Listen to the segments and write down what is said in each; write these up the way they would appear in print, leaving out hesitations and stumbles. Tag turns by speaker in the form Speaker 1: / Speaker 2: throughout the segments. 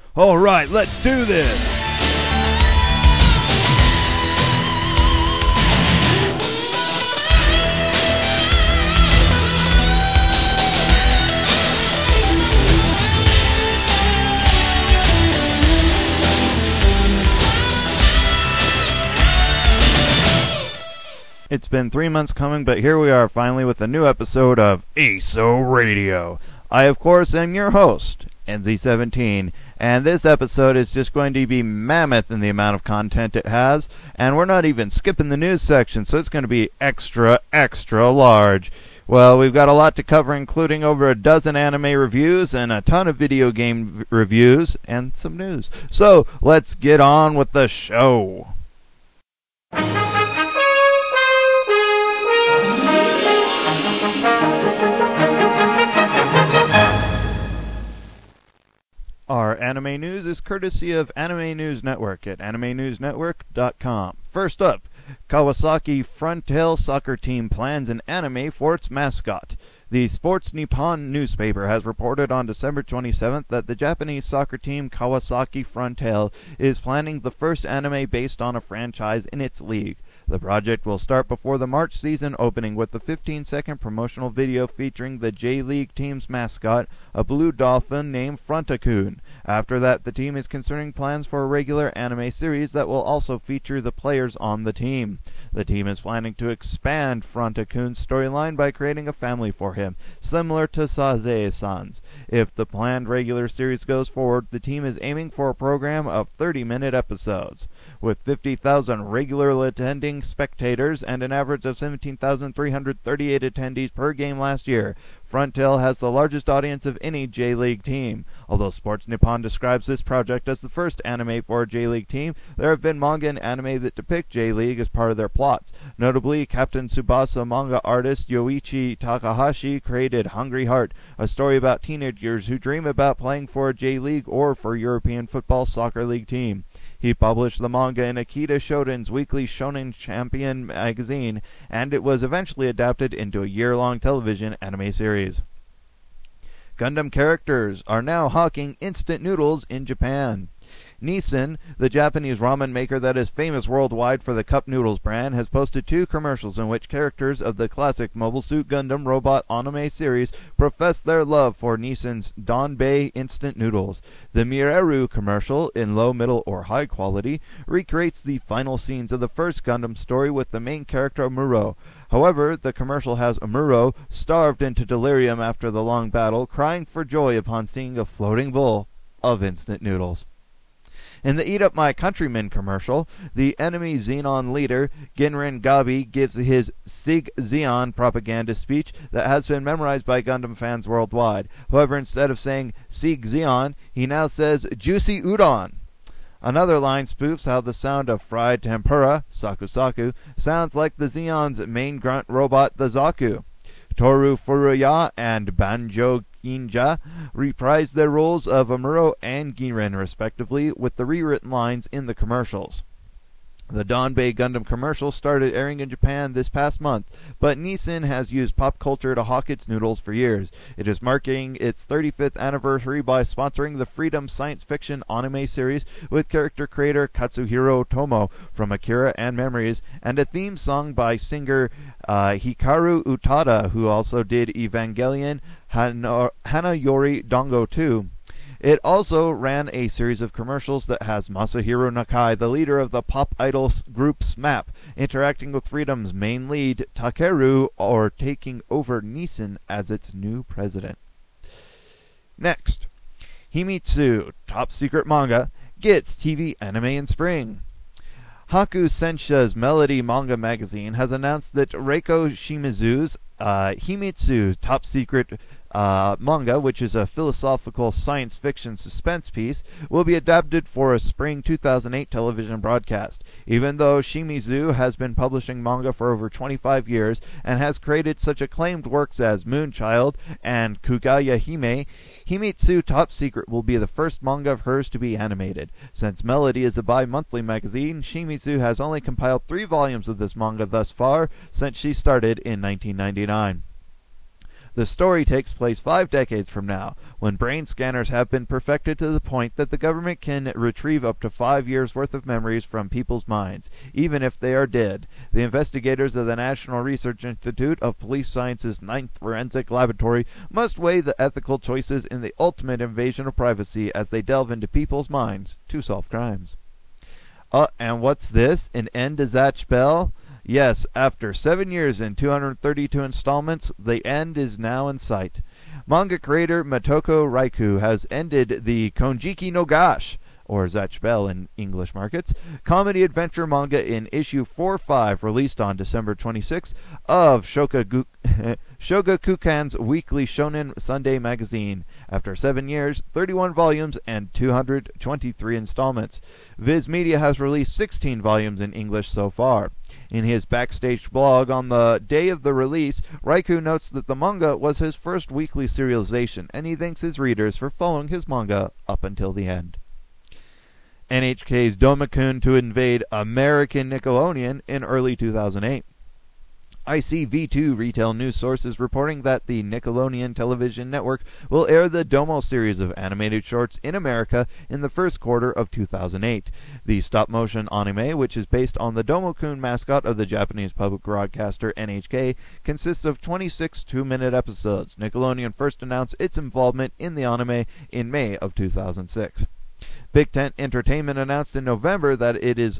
Speaker 1: All right, let's do this. It's been 3 months coming, but here we are finally with a new episode of ASO Radio. I, of course, am your host, NZ17, and this episode is just going to be mammoth in the amount of content it has, and we're not even skipping the news section, so it's going to be extra, extra large. Well, we've got a lot to cover, including over a dozen anime reviews and a ton of video game reviews and some news. So, let's get on with the show. Our anime news is courtesy of Anime News Network at animenewsnetwork.com. First up, Kawasaki Frontale soccer team plans an anime for its mascot. The Sports Nippon newspaper has reported on December 27th that the Japanese soccer team Kawasaki Frontale is planning the first anime based on a franchise in its league. The project will start before the March season opening with the 15-second promotional video featuring the J-League team's mascot, a blue dolphin named Frontakun. After that, the team is considering plans for a regular anime series that will also feature the players on the team. The team is planning to expand Frontakun's storyline by creating a family for him, similar to Sazae-san's. If the planned regular series goes forward, the team is aiming for a program of 30-minute episodes. With 50,000 regularly attending spectators and an average of 17,338 attendees per game last year, Frontale has the largest audience of any J-League team. Although Sports Nippon describes this project as the first anime for a J-League team, there have been manga and anime that depict J-League as part of their plots. Notably, Captain Tsubasa manga artist Yoichi Takahashi created Hungry Heart, a story about teenagers who dream about playing for a J-League or for European Football Soccer League team. He published the manga in Akita Shoten's weekly Shonen Champion magazine, and it was eventually adapted into a year-long television anime series. Gundam characters are now hawking instant noodles in Japan. Nissin, the Japanese ramen maker that is famous worldwide for the Cup Noodles brand, has posted 2 commercials in which characters of the classic Mobile Suit Gundam robot anime series profess their love for Nissin's Donbei instant noodles. The Mireru commercial, in low, middle, or high quality, recreates the final scenes of the first Gundam story with the main character Amuro. However, the commercial has Amuro, starved into delirium after the long battle, crying for joy upon seeing a floating bowl of instant noodles. In the Eat Up My Countrymen commercial, the enemy Xenon leader, Ginrin Gabi, gives his Sig Zeon propaganda speech that has been memorized by Gundam fans worldwide. However, instead of saying Sig Zeon, he now says Juicy Udon. Another line spoofs how the sound of fried tempura, Saku Saku, sounds like the Zeon's main grunt robot, the Zaku. Toru Furuya and Banjo Ginja reprised their roles of Amuro and Ginren, respectively, with the rewritten lines in the commercials. The Donbei Gundam commercial started airing in Japan this past month, but Nissin has used pop culture to hawk its noodles for years. It is marking its 35th anniversary by sponsoring the Freedom science fiction anime series with character creator Katsuhiro Tomo from Akira and Memories, and a theme song by singer Hikaru Utada, who also did Evangelion Hanayori Dango 2. It also ran a series of commercials that has Masahiro Nakai, the leader of the pop idol group SMAP, interacting with Freedom's main lead, Takeru, or taking over Nissin as its new president. Next, Himitsu, top secret manga, gets TV anime in spring. Haku Sensha's Melody manga magazine has announced that Reiko Shimizu's Himitsu, top secret manga, which is a philosophical science fiction suspense piece, will be adapted for a spring 2008 television broadcast. Even though Shimizu has been publishing manga for over 25 years and has created such acclaimed works as Moonchild and Kugaya Hime, Himitsu Top Secret will be the first manga of hers to be animated. Since Melody is a bi-monthly magazine, Shimizu has only compiled 3 volumes of this manga thus far since she started in 1999. The story takes place 5 decades from now, when brain scanners have been perfected to the point that the government can retrieve up to 5 years' worth of memories from people's minds, even if they are dead. The investigators of the National Research Institute of Police Science's 9th Forensic Laboratory must weigh the ethical choices in the ultimate invasion of privacy as they delve into people's minds to solve crimes. And what's this? An end to Zatch Bell? Yes, after 7 years and 232 installments, the end is now in sight. Manga creator Motoko Raiku has ended the Konjiki no Gash, or Zatch Bell in English markets, comedy adventure manga in issue 4-5, released on December 26 of Shogakukan's weekly Shonen Sunday magazine. After 7 years, 31 volumes, and 223 installments, Viz Media has released 16 volumes in English so far. In his backstage blog on the day of the release, Raiku notes that the manga was his first weekly serialization, and he thanks his readers for following his manga up until the end. NHK's Domokun to invade American Nickelodeon in early 2008. ICV2 retail news sources reporting that the Nickelodeon television network will air the Domo series of animated shorts in America in the first quarter of 2008. The stop-motion anime, which is based on the Domokun mascot of the Japanese public broadcaster NHK, consists of 26 two-minute episodes. Nickelodeon first announced its involvement in the anime in May of 2006. Big Tent Entertainment announced in November that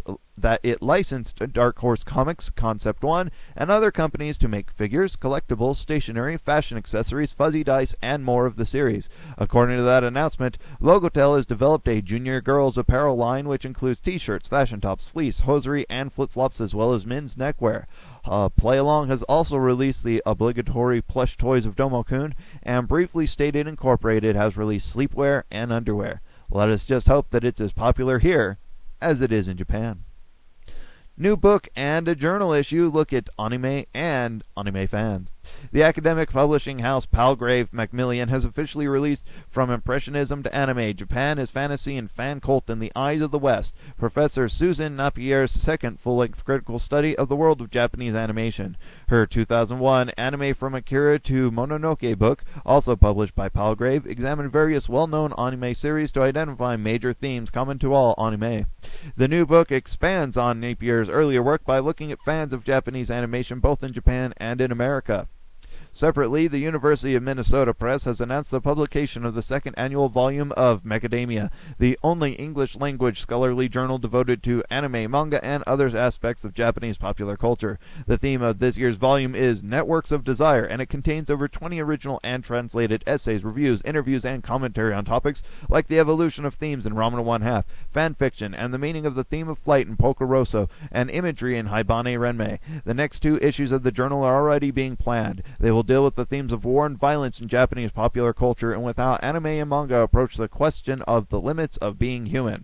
Speaker 1: it licensed Dark Horse Comics, Concept One, and other companies to make figures, collectibles, stationery, fashion accessories, fuzzy dice, and more of the series. According to that announcement, Logotel has developed a junior girls apparel line which includes t-shirts, fashion tops, fleece, hosiery, and flip-flops, as well as men's neckwear. Play Along has also released the obligatory plush toys of Domokun, and Briefly Stated Incorporated has released sleepwear and underwear. Let us just hope that it's as popular here as it is in Japan. New book and a journal issue look at anime and anime fans. The academic publishing house Palgrave Macmillan has officially released From Impressionism to Anime, Japan is Fantasy and Fan Cult in the Eyes of the West, Professor Susan Napier's second full-length critical study of the world of Japanese animation. Her 2001 Anime from Akira to Mononoke book, also published by Palgrave, examined various well-known anime series to identify major themes common to all anime. The new book expands on Napier's earlier work by looking at fans of Japanese animation both in Japan and in America. Separately, the University of Minnesota Press has announced the publication of the second annual volume of Macadamia, the only English-language scholarly journal devoted to anime, manga, and other aspects of Japanese popular culture. The theme of this year's volume is Networks of Desire, and it contains over 20 original and translated essays, reviews, interviews, and commentary on topics like the evolution of themes in Ramona 1/2, fan fiction, and the meaning of the theme of flight in Porco Rosso, and imagery in Haibane Renmei. The next 2 issues of the journal are already being planned. They will deal with the themes of war and violence in Japanese popular culture and with how anime and manga approach the question of the limits of being human.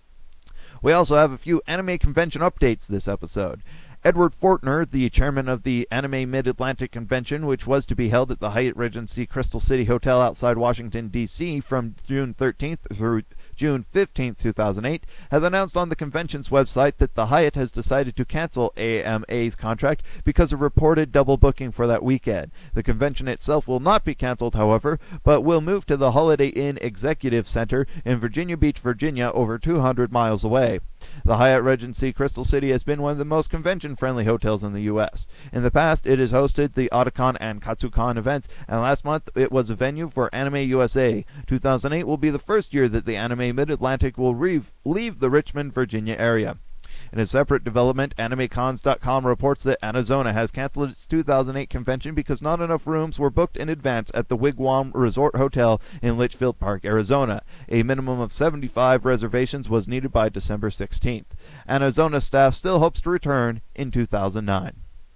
Speaker 1: We also have a few anime convention updates this episode. Edward Fortner, the chairman of the Anime Mid-Atlantic Convention, which was to be held at the Hyatt Regency Crystal City Hotel outside Washington, D.C. from June 13th through June 15, 2008, has announced on the convention's website that the Hyatt has decided to cancel AMA's contract because of reported double booking for that weekend. The convention itself will not be canceled, however, but will move to the Holiday Inn Executive Center in Virginia Beach, Virginia, over 200 miles away. The Hyatt Regency Crystal City has been one of the most convention-friendly hotels in the U.S. In the past, it has hosted the Otakon and Katsucon events, and last month it was a venue for Anime USA. 2008 will be the first year that the Anime Mid-Atlantic will leave the Richmond, Virginia area. In a separate development, AnimeCons.com reports that Anazona has canceled its 2008 convention because not enough rooms were booked in advance at the Wigwam Resort Hotel in Litchfield Park, Arizona. A minimum of 75 reservations was needed by December 16th. Anazona staff still hopes to return in 2009.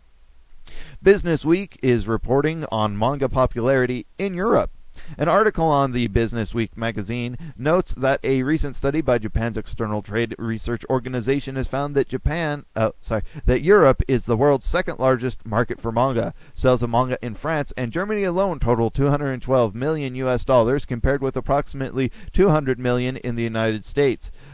Speaker 1: Business Week is reporting on manga popularity in Europe. An article on the Business Week magazine notes that a recent study by Japan's External Trade Research Organization has found that Europe is the world's second largest market for manga. Sales of manga in France and Germany alone total $212 million US, compared with approximately $200 million in the United States.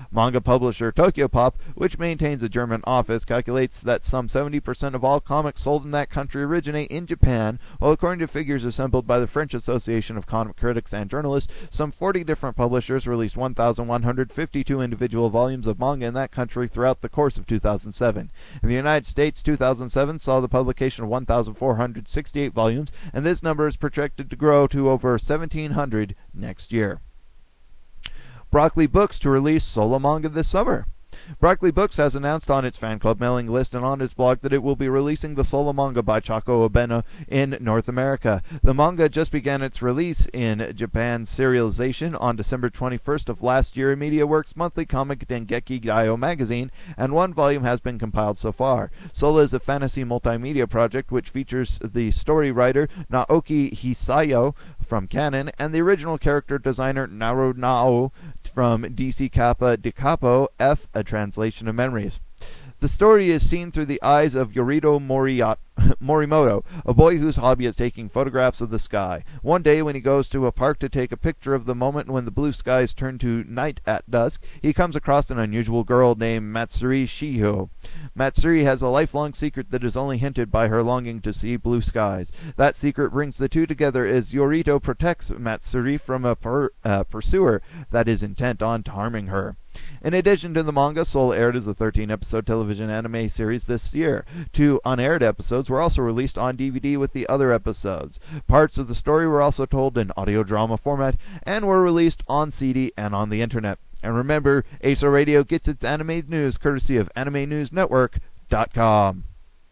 Speaker 1: Manga publisher Tokyopop, which maintains a German office, calculates that some 70% of all comics sold in that country originate in Japan, while according to figures assembled by the French Association of Comic Critics and Journalists, some 40 different publishers released 1,152 individual volumes of manga in that country throughout the course of 2007. In the United States, 2007 saw the publication of 1,468 volumes, and this number is projected to grow to over 1,700 next year. Broccoli Books to release solo manga this summer. Broccoli Books has announced on its fan club mailing list and on its blog that it will be releasing the solo manga by Chako Obeno in North America. The manga just began its release in Japan's serialization on December 21st of last year in MediaWorks' monthly comic Dengeki Daio magazine, and one volume has been compiled so far. Solo is a fantasy multimedia project which features the story writer Naoki Hisayo from Canon and the original character designer Naru Nao from DC Kappa de Capo F, a translation of memories. The story is seen through the eyes of Yorito Morimoto, a boy whose hobby is taking photographs of the sky. One day, when he goes to a park to take a picture of the moment when the blue skies turn to night at dusk, he comes across an unusual girl named Matsuri Shiho. Matsuri has a lifelong secret that is only hinted by her longing to see blue skies. That secret brings the two together as Yorito protects Matsuri from a pursuer that is intent on harming her. In addition to the manga, Soul aired as a 13-episode television anime series this year. 2 unaired episodes were also released on DVD with the other episodes. Parts of the story were also told in audio drama format and were released on CD and on the internet. And remember, ASO Radio gets its anime news courtesy of AnimeNewsNetwork.com.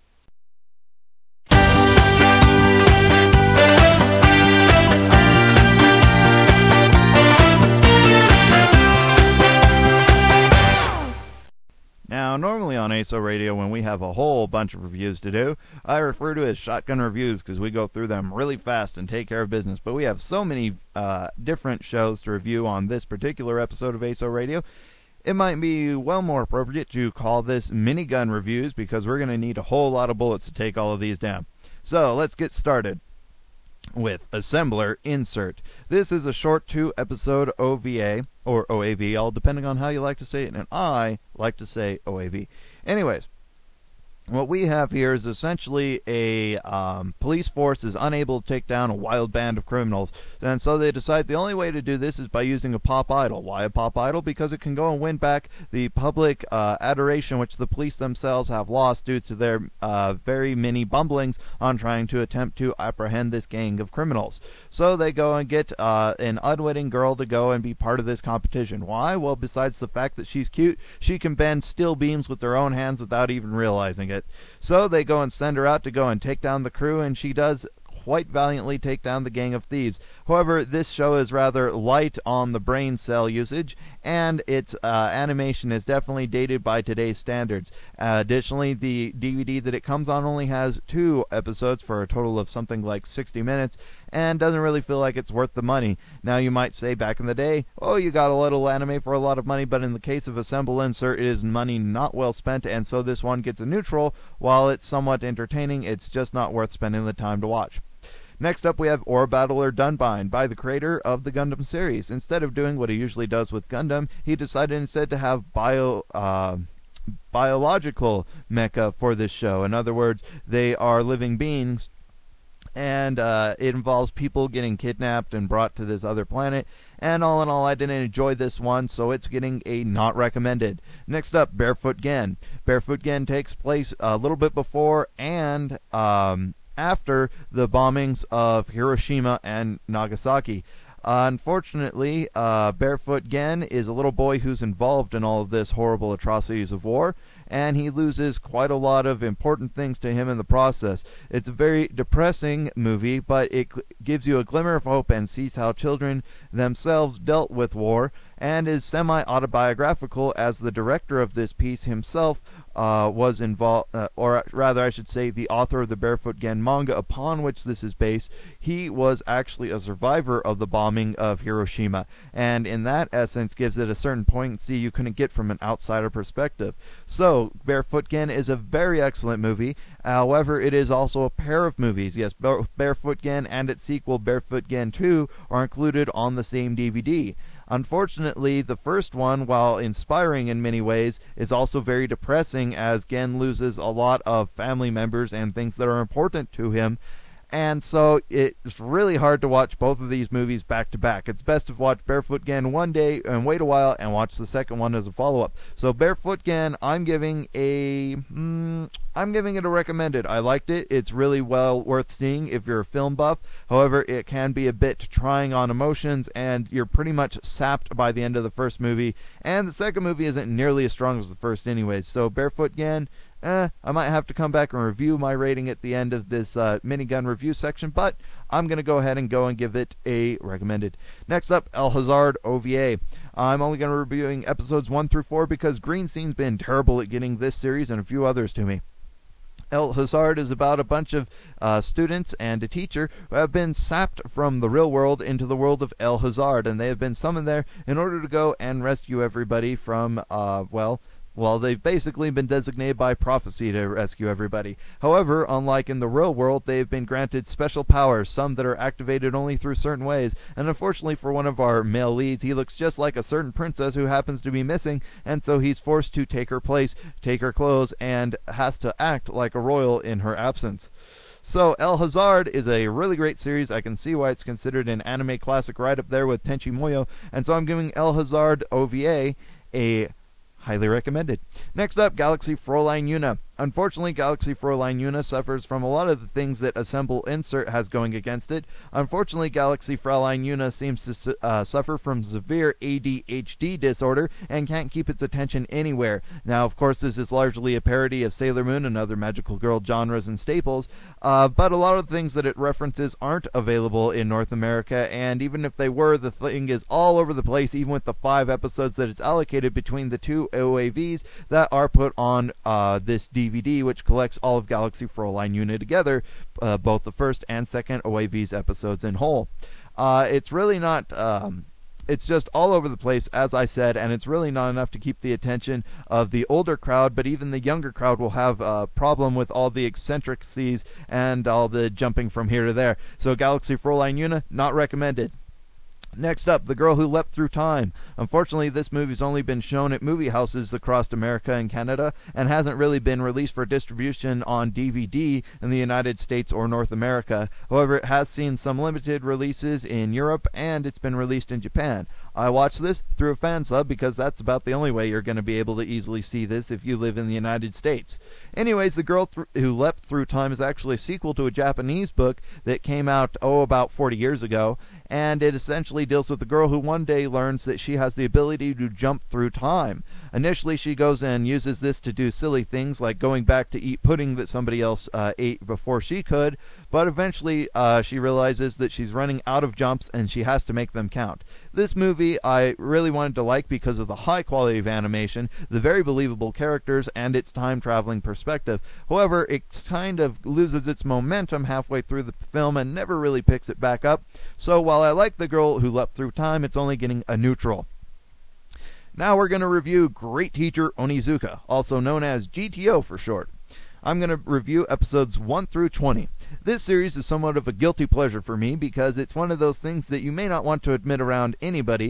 Speaker 1: Now, normally on ASO Radio, when we have a whole bunch of reviews to do, I refer to as shotgun reviews because we go through them really fast and take care of business. But we have so many different shows to review on this particular episode of ASO Radio, it might be well more appropriate to call this minigun reviews because we're going to need a whole lot of bullets to take all of these down. So, let's get started with Assembler Insert. This is a short 2-episode OVA, or OAV, all depending on how you like to say it, and I like to say OAV. Anyways, what we have here is essentially a police force is unable to take down a wild band of criminals, and so they decide the only way to do this is by using a pop idol. Why a pop idol? Because it can go and win back the public adoration which the police themselves have lost due to their very many bumblings on trying to attempt to apprehend this gang of criminals. So they go and get an unwitting girl to go and be part of this competition. Why? Well, besides the fact that she's cute, she can bend steel beams with her own hands without even realizing it. So they go and send her out to go and take down the crew, and she does quite valiantly take down the gang of thieves. However, this show is rather light on the brain cell usage, and its animation is definitely dated by today's standards. Additionally, the DVD that it comes on only has 2 episodes for a total of something like 60 minutes, and doesn't really feel like it's worth the money. Now, you might say back in the day, oh, you got a little anime for a lot of money, but in the case of Assemble Insert, it is money not well spent, and so this one gets a neutral. While it's somewhat entertaining, it's just not worth spending the time to watch. Next up, we have Ore Battler Dunbine by the creator of the Gundam series. Instead of doing what he usually does with Gundam, he decided instead to have biological mecha for this show. In other words, they are living beings, and it involves people getting kidnapped and brought to this other planet. And all in all, I didn't enjoy this one, so it's getting a not recommended. Next up, Barefoot Gen. Barefoot Gen takes place a little bit before and after the bombings of Hiroshima and Nagasaki. Unfortunately, Barefoot Gen is a little boy who's involved in all of this horrible atrocities of war, and he loses quite a lot of important things to him in the process. It's a very depressing movie, but it gives you a glimmer of hope and sees how children themselves dealt with war, and is semi-autobiographical, as the director of this piece himself was involved, or rather I should say the author of the Barefoot Gen manga upon which this is based. He was actually a survivor of the bombing of Hiroshima, and in that essence gives it a certain poignancy you couldn't get from an outsider perspective. So, Barefoot Gen is a very excellent movie. However, it is also a pair of movies. Yes, both Barefoot Gen and its sequel, Barefoot Gen 2, are included on the same DVD. Unfortunately, the first one, while inspiring in many ways, is also very depressing as Gen loses a lot of family members and things that are important to him. And so it's really hard to watch both of these movies back to back. It's best to watch Barefoot Gen one day and wait a while and watch the second one as a follow-up. So Barefoot Gen, I'm giving it a recommended. I liked it. It's really well worth seeing if you're a film buff. However, it can be a bit trying on emotions, and you're pretty much sapped by the end of the first movie. And the second movie isn't nearly as strong as the first anyways. So Barefoot Gen, I might have to come back and review my rating at the end of this minigun review section, but I'm going to go ahead and give it a recommended. Next up, El Hazard OVA. I'm only going to be reviewing episodes 1 through 4 because Green Scene's been terrible at getting this series and a few others to me. El Hazard is about a bunch of students and a teacher who have been sapped from the real world into the world of El Hazard, and they have been summoned there in order to go and rescue everybody from, they've basically been designated by prophecy to rescue everybody. However, unlike in the real world, they've been granted special powers, some that are activated only through certain ways. And unfortunately for one of our male leads, he looks just like a certain princess who happens to be missing, and so he's forced to take her place, take her clothes, and has to act like a royal in her absence. So El Hazard is a really great series. I can see why it's considered an anime classic right up there with Tenchi Muyo, and so I'm giving El Hazard OVA a highly recommended. Next up, Galaxy Fräulein Yuna. Unfortunately, Galaxy Fräulein Yuna suffers from a lot of the things that Assemble Insert has going against it. Unfortunately, Galaxy Fräulein Yuna seems to suffer from severe ADHD disorder and can't keep its attention anywhere. Now, of course, this is largely a parody of Sailor Moon and other magical girl genres and staples, but a lot of the things that it references aren't available in North America, and even if they were, the thing is all over the place, even with the 5 episodes that it's allocated between the 2 OAVs that are put on this DVD, which collects all of Galaxy Fräulein Yuna together, both the first and second OAV's episodes in whole. It's really not... it's just all over the place, as I said, and it's really not enough to keep the attention of the older crowd, but even the younger crowd will have a problem with all the eccentricities and all the jumping from here to there. So Galaxy Fräulein Yuna, not recommended. Next up, The Girl Who Leapt Through Time. Unfortunately, this movie's only been shown at movie houses across America and Canada and hasn't really been released for distribution on DVD in the United States or North America. However, it has seen some limited releases in Europe and it's been released in Japan. I watched this through a fan sub because that's about the only way you're going to be able to easily see this if you live in the United States. Anyways, The Girl Who Leapt Through Time is actually a sequel to a Japanese book that came out, about 40 years ago, and it essentially deals with the girl who one day learns that she has the ability to jump through time. Initially, she goes and uses this to do silly things like going back to eat pudding that somebody else ate before she could, but eventually she realizes that she's running out of jumps and she has to make them count. This movie I really wanted to like because of the high quality of animation, the very believable characters, and its time-traveling perspective. However, it kind of loses its momentum halfway through the film and never really picks it back up. So while I like The Girl Who Leapt Through Time, it's only getting a neutral. Now we're going to review Great Teacher Onizuka, also known as GTO for short. I'm going to review episodes 1 through 20. This series is somewhat of a guilty pleasure for me because it's one of those things that you may not want to admit around anybody,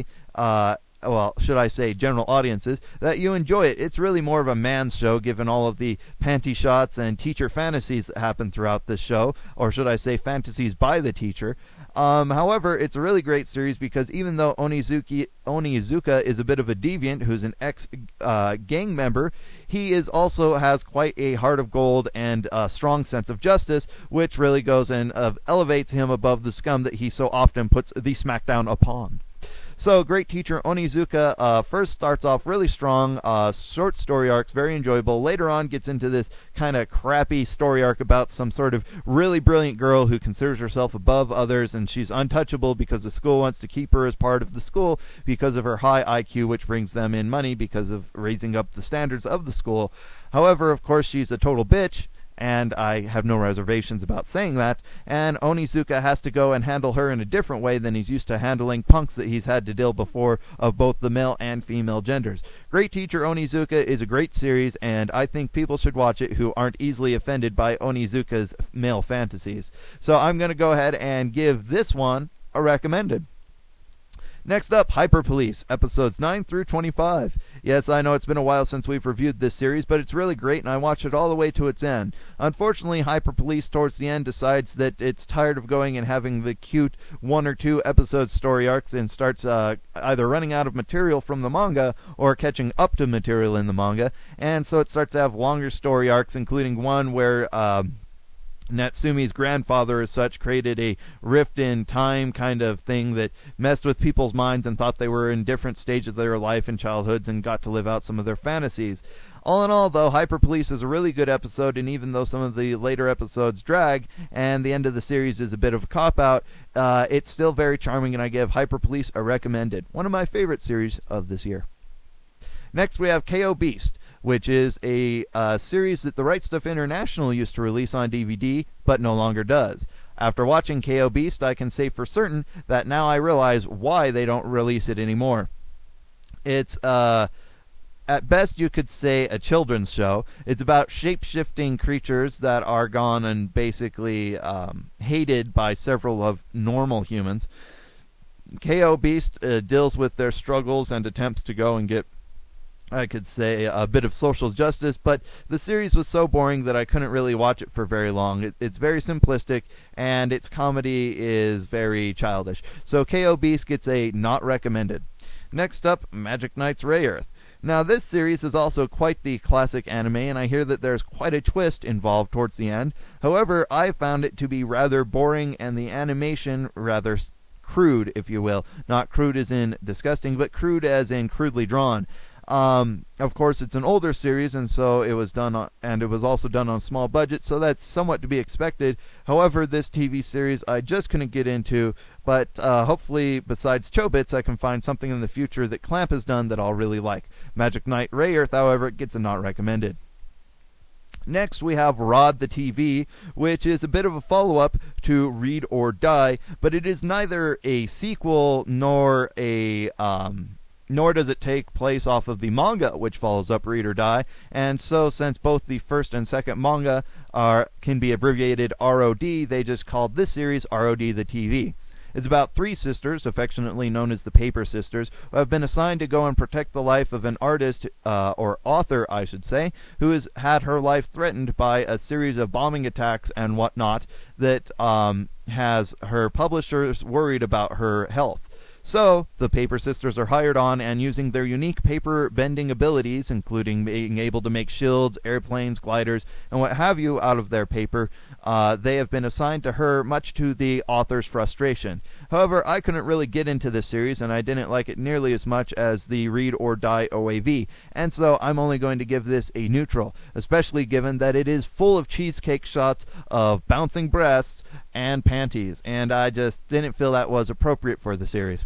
Speaker 1: should I say general audiences, that you enjoy it. It's really more of a man's show given all of the panty shots and teacher fantasies that happen throughout this show, or should I say fantasies by the teacher. However, it's a really great series because even though Onizuka is a bit of a deviant who's an ex-gang member, he also has quite a heart of gold and a strong sense of justice, which really goes and elevates him above the scum that he so often puts the smackdown upon. So, Great Teacher Onizuka first starts off really strong, short story arcs, very enjoyable. Later on gets into this kind of crappy story arc about some sort of really brilliant girl who considers herself above others, and she's untouchable because the school wants to keep her as part of the school because of her high IQ, which brings them in money because of raising up the standards of the school. However, of course, she's a total bitch, and I have no reservations about saying that, and Onizuka has to go and handle her in a different way than he's used to handling punks that he's had to deal before of both the male and female genders. Great Teacher Onizuka is a great series, and I think people should watch it who aren't easily offended by Onizuka's male fantasies. So I'm going to go ahead and give this one a recommended. Next up, Hyper Police, episodes 9 through 25. Yes, I know it's been a while since we've reviewed this series, but it's really great, and I watched it all the way to its end. Unfortunately, Hyper Police, towards the end, decides that it's tired of going and having the cute 1 or 2 episode story arcs and starts either running out of material from the manga or catching up to material in the manga, and so it starts to have longer story arcs, including one where Natsume's grandfather, as such, created a rift in time kind of thing that messed with people's minds and thought they were in different stages of their life and childhoods and got to live out some of their fantasies. All in all, though, Hyper Police is a really good episode, and even though some of the later episodes drag and the end of the series is a bit of a cop-out, it's still very charming, and I give Hyper Police a recommended. One of my favorite series of this year. Next, we have KO Beast, which is a series that the Right Stuff International used to release on DVD, but no longer does. After watching KO Beast, I can say for certain that now I realize why they don't release it anymore. It's, at best you could say, a children's show. It's about shape-shifting creatures that are gone and basically hated by several of normal humans. KO Beast deals with their struggles and attempts to go and get, I could say, a bit of social justice, but the series was so boring that I couldn't really watch it for very long. It's very simplistic, and its comedy is very childish. So KO Beast gets a not recommended. Next up, Magic Knight's Rayearth. Now, this series is also quite the classic anime, and I hear that there's quite a twist involved towards the end. However, I found it to be rather boring, and the animation rather crude, if you will. Not crude as in disgusting, but crude as in crudely drawn. Of course, it's an older series, and so it was done on, and it was also done on a small budget, so that's somewhat to be expected. However, this TV series I just couldn't get into, but hopefully, besides Chobits, I can find something in the future that Clamp has done that I'll really like. Magic Knight Rayearth, however, gets a not recommended. Next, we have Rod the TV, which is a bit of a follow-up to Read or Die, but it is neither a sequel nor does it take place off of the manga, which follows up Read or Die, and so since both the first and second manga can be abbreviated ROD, they just called this series ROD the TV. It's about 3 sisters, affectionately known as the Paper Sisters, who have been assigned to go and protect the life of an artist, or author, I should say, who has had her life threatened by a series of bombing attacks and whatnot that has her publishers worried about her health. So, the Paper Sisters are hired on, and using their unique paper bending abilities, including being able to make shields, airplanes, gliders, and what have you out of their paper, they have been assigned to her, much to the author's frustration. However, I couldn't really get into this series, and I didn't like it nearly as much as the Read or Die OAV, and so I'm only going to give this a neutral, especially given that it is full of cheesecake shots of bouncing breasts and panties, and I just didn't feel that was appropriate for the series.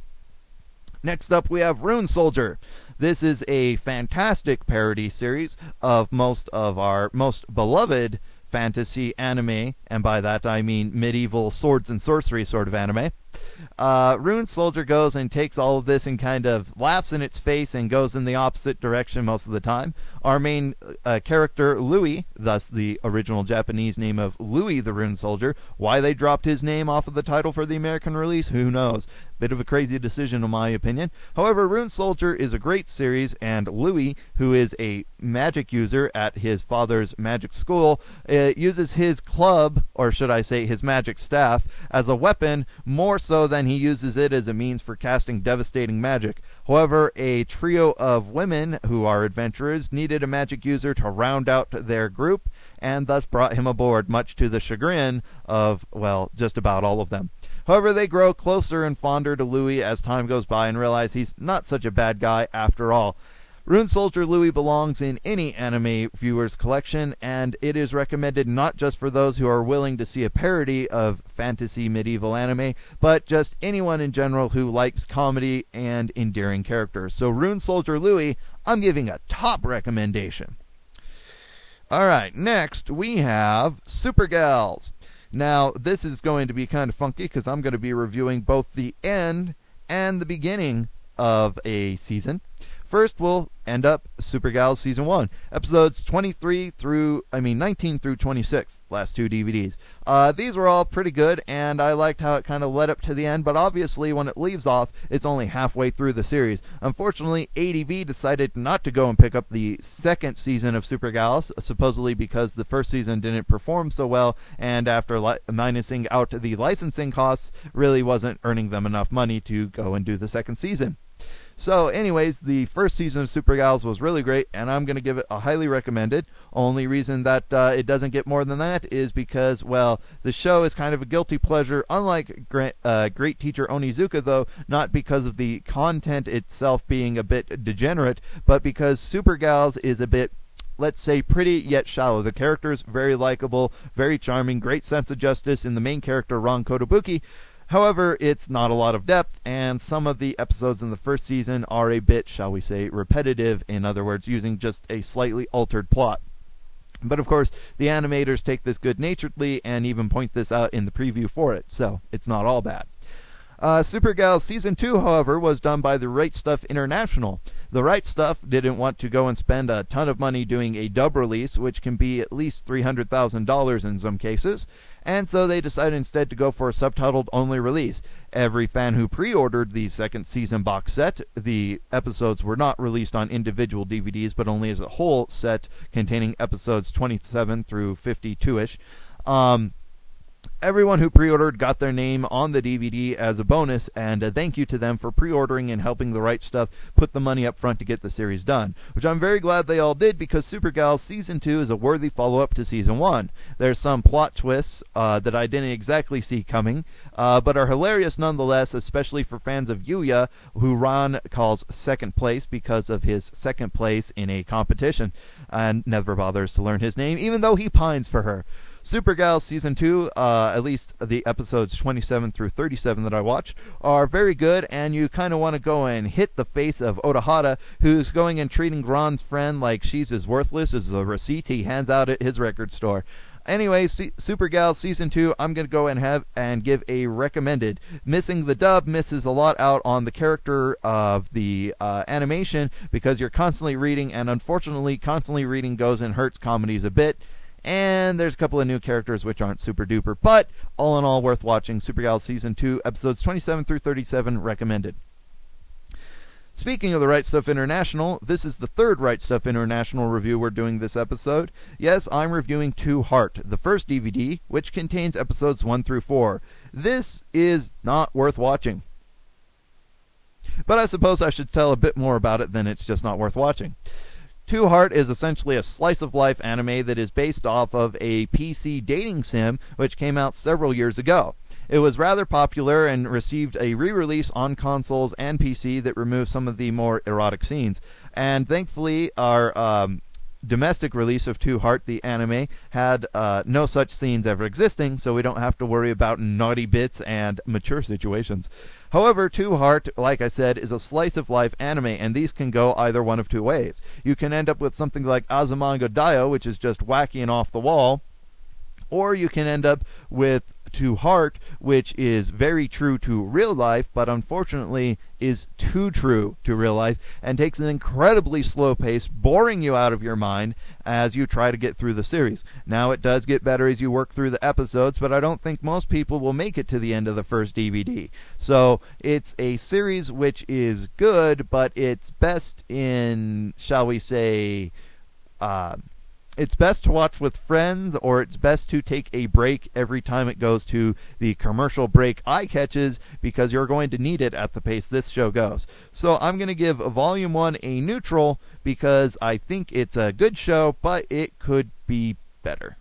Speaker 1: Next up, we have Rune Soldier. This is a fantastic parody series of most of our most beloved fantasy anime, and by that I mean medieval swords and sorcery sort of anime. Rune Soldier goes and takes all of this and kind of laughs in its face and goes in the opposite direction most of the time. Our main character, Louis, thus the original Japanese name of Louis the Rune Soldier. Why they dropped his name off of the title for the American release, who knows? Bit of a crazy decision in my opinion. However, Rune Soldier is a great series, and Louis, who is a magic user at his father's magic school, uses his club, or should I say his magic staff, as a weapon more so than he uses it as a means for casting devastating magic. However, a trio of women who are adventurers needed a magic user to round out their group, and thus brought him aboard, much to the chagrin of, well, just about all of them. However, they grow closer and fonder to Louis as time goes by and realize he's not such a bad guy after all. Rune Soldier Louis belongs in any anime viewer's collection, and it is recommended not just for those who are willing to see a parody of fantasy medieval anime, but just anyone in general who likes comedy and endearing characters. So Rune Soldier Louis, I'm giving a top recommendation. Alright, next we have Supergals. Now, this is going to be kind of funky because I'm going to be reviewing both the end and the beginning of a season. First, we'll end up Super Gals Season 1, episodes 19 through 26, last two DVDs. These were all pretty good, and I liked how it kind of led up to the end, but obviously when it leaves off, it's only halfway through the series. Unfortunately, ADV decided not to go and pick up the second season of Super Gals, supposedly because the first season didn't perform so well, and after minusing out the licensing costs, really wasn't earning them enough money to go and do the second season. So anyways, the first season of Super Gals was really great, and I'm going to give it a highly recommended. Only reason that it doesn't get more than that is because, well, the show is kind of a guilty pleasure, unlike Great Teacher Onizuka, though, not because of the content itself being a bit degenerate, but because Super Gals is a bit, let's say, pretty yet shallow. The character's very likable, very charming, great sense of justice in the main character, Ron Kotobuki. However, it's not a lot of depth, and some of the episodes in the first season are a bit, shall we say, repetitive, in other words, using just a slightly altered plot. But of course, the animators take this good-naturedly and even point this out in the preview for it, so it's not all bad. Super Gals Season 2, however, was done by the Right Stuf International. The Right Stuf didn't want to go and spend a ton of money doing a dub release, which can be at least $300,000 in some cases, and so they decided instead to go for a subtitled only release. Every fan who pre-ordered the second season box set, the episodes were not released on individual DVDs, but only as a whole set containing episodes 27 through 52-ish. Everyone who pre-ordered got their name on the DVD as a bonus, and a thank you to them for pre-ordering and helping the Right Stuf put the money up front to get the series done, which I'm very glad they all did, because Super Gals Season 2 is a worthy follow-up to Season 1. There's some plot twists that I didn't exactly see coming, but are hilarious nonetheless, especially for fans of Yuya, who Ron calls second place because of his second place in a competition, and never bothers to learn his name, even though he pines for her. Super Gals Season 2, at least the episodes 27 through 37 that I watched, are very good, and you kind of want to go and hit the face of Otahara, who's going and treating Ron's friend like she's as worthless as the receipt he hands out at his record store. Anyway, Super Gals Season 2, I'm going to go and give a recommended. Missing the dub misses a lot out on the character of the animation, because you're constantly reading, and unfortunately, constantly reading goes and hurts comedies a bit. And there's a couple of new characters which aren't super duper, but all in all worth watching. Super Gals Season 2, episodes 27 through 37, recommended. Speaking of the Right Stuf International, this is the third Right Stuf International review we're doing this episode. Yes, I'm reviewing To Heart, the first DVD, which contains episodes 1 through 4. This is not worth watching. But I suppose I should tell a bit more about it than it's just not worth watching. To Heart is essentially a slice-of-life anime that is based off of a PC dating sim which came out several years ago. It was rather popular and received a re-release on consoles and PC that removed some of the more erotic scenes. And thankfully, our domestic release of To Heart, the anime, had no such scenes ever existing, so we don't have to worry about naughty bits and mature situations. However, To Heart, like I said, is a slice-of-life anime, and these can go either one of two ways. You can end up with something like Azumanga Daioh, which is just wacky and off the wall, or you can end up with To Heart, which is very true to real life, but unfortunately is too true to real life, and takes an incredibly slow pace, boring you out of your mind as you try to get through the series. Now, it does get better as you work through the episodes, but I don't think most people will make it to the end of the first DVD. So, it's a series which is good, but it's best in, shall we say, it's best to watch with friends, or it's best to take a break every time it goes to the commercial break eye catches, because you're going to need it at the pace this show goes. So I'm going to give Volume 1 a neutral, because I think it's a good show, but it could be better.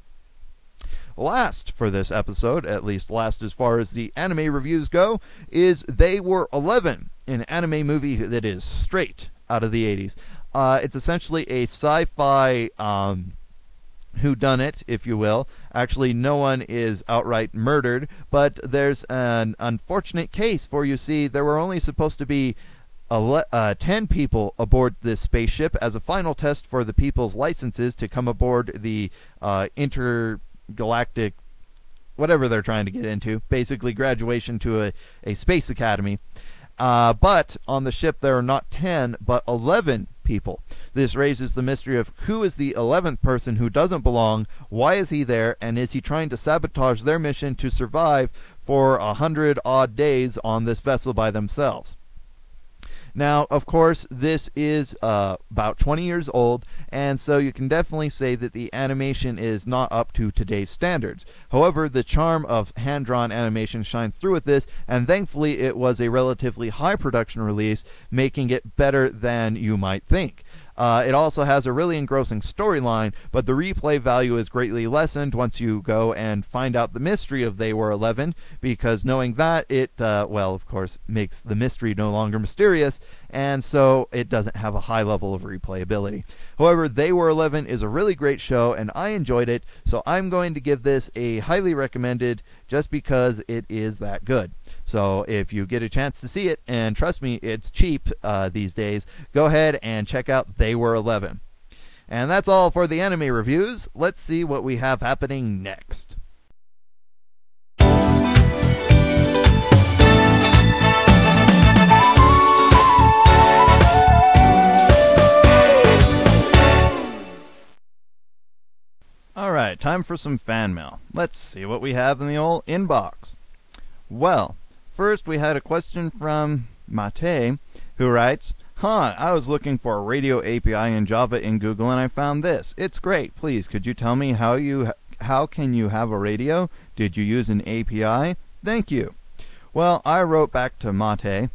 Speaker 1: Last for this episode, at least last as far as the anime reviews go, is They Were 11, an anime movie that is straight out of the 80s. It's essentially a sci-fi whodunit, if you will. Actually, no one is outright murdered, but there's an unfortunate case, for you see, there were only supposed to be 10 people aboard this spaceship as a final test for the people's licenses to come aboard the intergalactic, whatever they're trying to get into, basically graduation to a space academy. But on the ship there are not 10, but 11 people. This raises the mystery of who is the 11th person who doesn't belong, why is he there, and is he trying to sabotage their mission to survive for 100-odd days on this vessel by themselves. Now, of course, this is about 20 years old, and so you can definitely say that the animation is not up to today's standards. However, the charm of hand-drawn animation shines through with this, and thankfully it was a relatively high production release, making it better than you might think. It also has a really engrossing storyline, but the replay value is greatly lessened once you go and find out the mystery of They Were 11, because knowing that, it, well, of course, makes the mystery no longer mysterious, and so it doesn't have a high level of replayability. However, They Were 11 is a really great show, and I enjoyed it, so I'm going to give this a highly recommended just because it is that good. So if you get a chance to see it, and trust me, it's cheap these days, go ahead and check out They Were 11. And that's all for the anime reviews. Let's see what we have happening next. Alright, time for some fan mail. Let's see what we have in the old inbox. Well, first we had a question from Mate, who writes, "Huh, I was looking for a radio API in Java in Google and I found this. It's great. Please, could you tell me how can you have a radio? Did you use an API? Thank you." Well, I wrote back to Mate,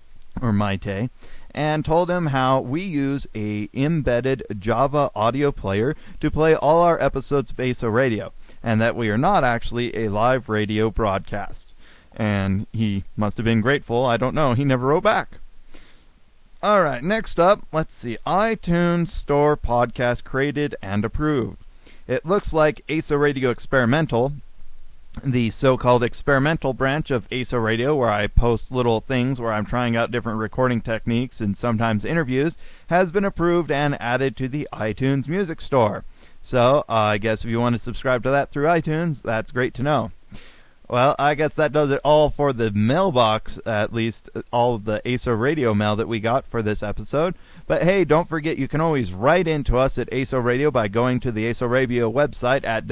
Speaker 1: and told him how we use a embedded Java audio player to play all our episodes of ASO Radio, and that we are not actually a live radio broadcast. And he must have been grateful. I don't know. He never wrote back. Alright, next up, let's see. iTunes Store podcast created and approved. It looks like ASO Radio Experimental, the so-called experimental branch of ASO Radio, where I post little things where I'm trying out different recording techniques and sometimes interviews, has been approved and added to the iTunes Music Store. So, I guess if you want to subscribe to that through iTunes, that's great to know. Well, I guess that does it all for the mailbox, at least all of the ASO Radio mail that we got for this episode. But hey, don't forget you can always write into us at ASO Radio by going to the ASO Radio website at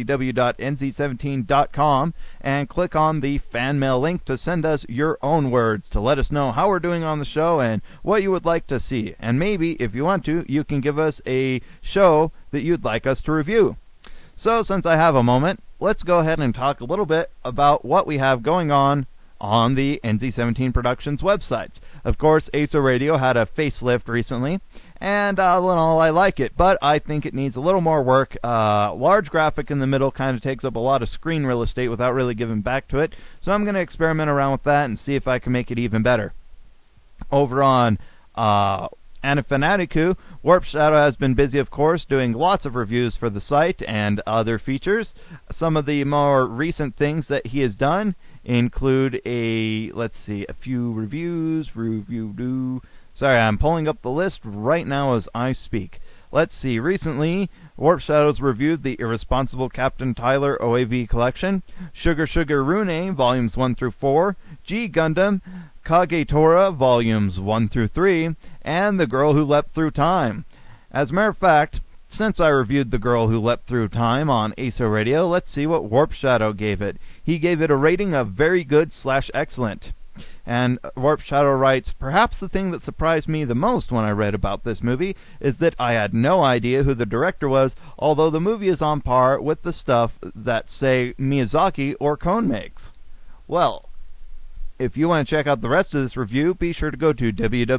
Speaker 1: www.nz17.com and click on the fan mail link to send us your own words to let us know how we're doing on the show and what you would like to see. And maybe, if you want to, you can give us a show that you'd like us to review. So, since I have a moment, let's go ahead and talk a little bit about what we have going on the NZ17 Productions websites. Of course, ASO Radio had a facelift recently, and all in all, I like it, but I think it needs a little more work. Large graphic in the middle kind of takes up a lot of screen real estate without really giving back to it, so I'm going to experiment around with that and see if I can make it even better. Over on Anifanatiku, Warp Shadow has been busy, of course, doing lots of reviews for the site and other features. Some of the more recent things that he has done include a few reviews. Sorry, I'm pulling up the list right now as I speak. Let's see. Recently, Warp Shadows reviewed the Irresponsible Captain Tyler OAV collection, Sugar Sugar Rune, volumes 1 through 4, G Gundam, Kagetora, volumes 1 through 3, and The Girl Who Leapt Through Time. As a matter of fact, since I reviewed The Girl Who Leapt Through Time on ASO Radio, let's see what Warp Shadow gave it. He gave it a rating of very good/excellent. And Warp Shadow writes, "Perhaps the thing that surprised me the most when I read about this movie is that I had no idea who the director was, although the movie is on par with the stuff that, say, Miyazaki or Kon makes." Well, if you want to check out the rest of this review, be sure to go to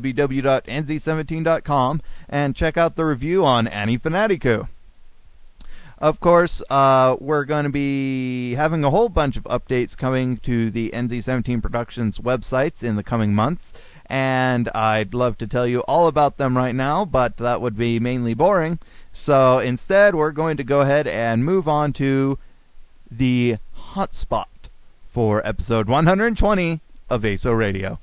Speaker 1: www.nz17.com and check out the review on Anifanatiku. Of course, we're going to be having a whole bunch of updates coming to the NZ17 Productions websites in the coming months, and I'd love to tell you all about them right now, but that would be mainly boring. So instead, we're going to go ahead and move on to the hotspot for episode 120 of ASO Radio.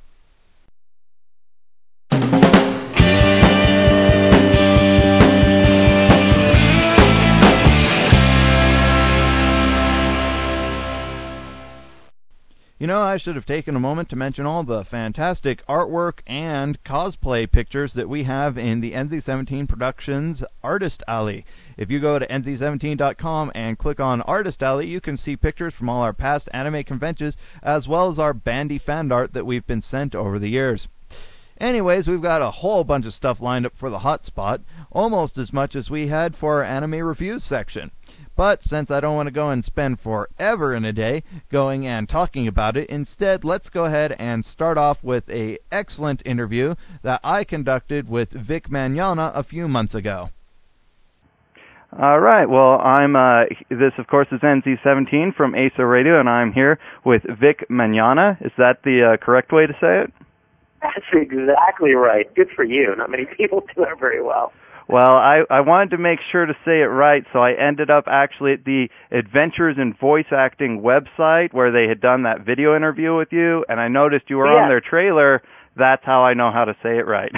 Speaker 1: You I should have taken a moment to mention all the fantastic artwork and cosplay pictures that we have in the NZ17 Productions Artist Alley. If you go to nz17.com and click on Artist Alley, you can see pictures from all our past anime conventions, as well as our bandy fan art that we've been sent over the years. Anyways, we've got a whole bunch of stuff lined up for the hotspot, almost as much as we had for our anime reviews section. But since I don't want to go and spend forever in a day going and talking about it, instead let's go ahead and start off with an excellent interview that I conducted with Vic Mignogna a few months ago.
Speaker 2: All right. Well, this, of course, is NZ17 from ASO Radio, and I'm here with Vic Mignogna. Is that the correct way to say it?
Speaker 3: That's exactly right. Good for you. Not many people do it very well.
Speaker 2: Well, I wanted to make sure to say it right, so I ended up actually at the Adventures in Voice Acting website where they had done that video interview with you, and I noticed you were on their trailer. That's how I know how to say it right.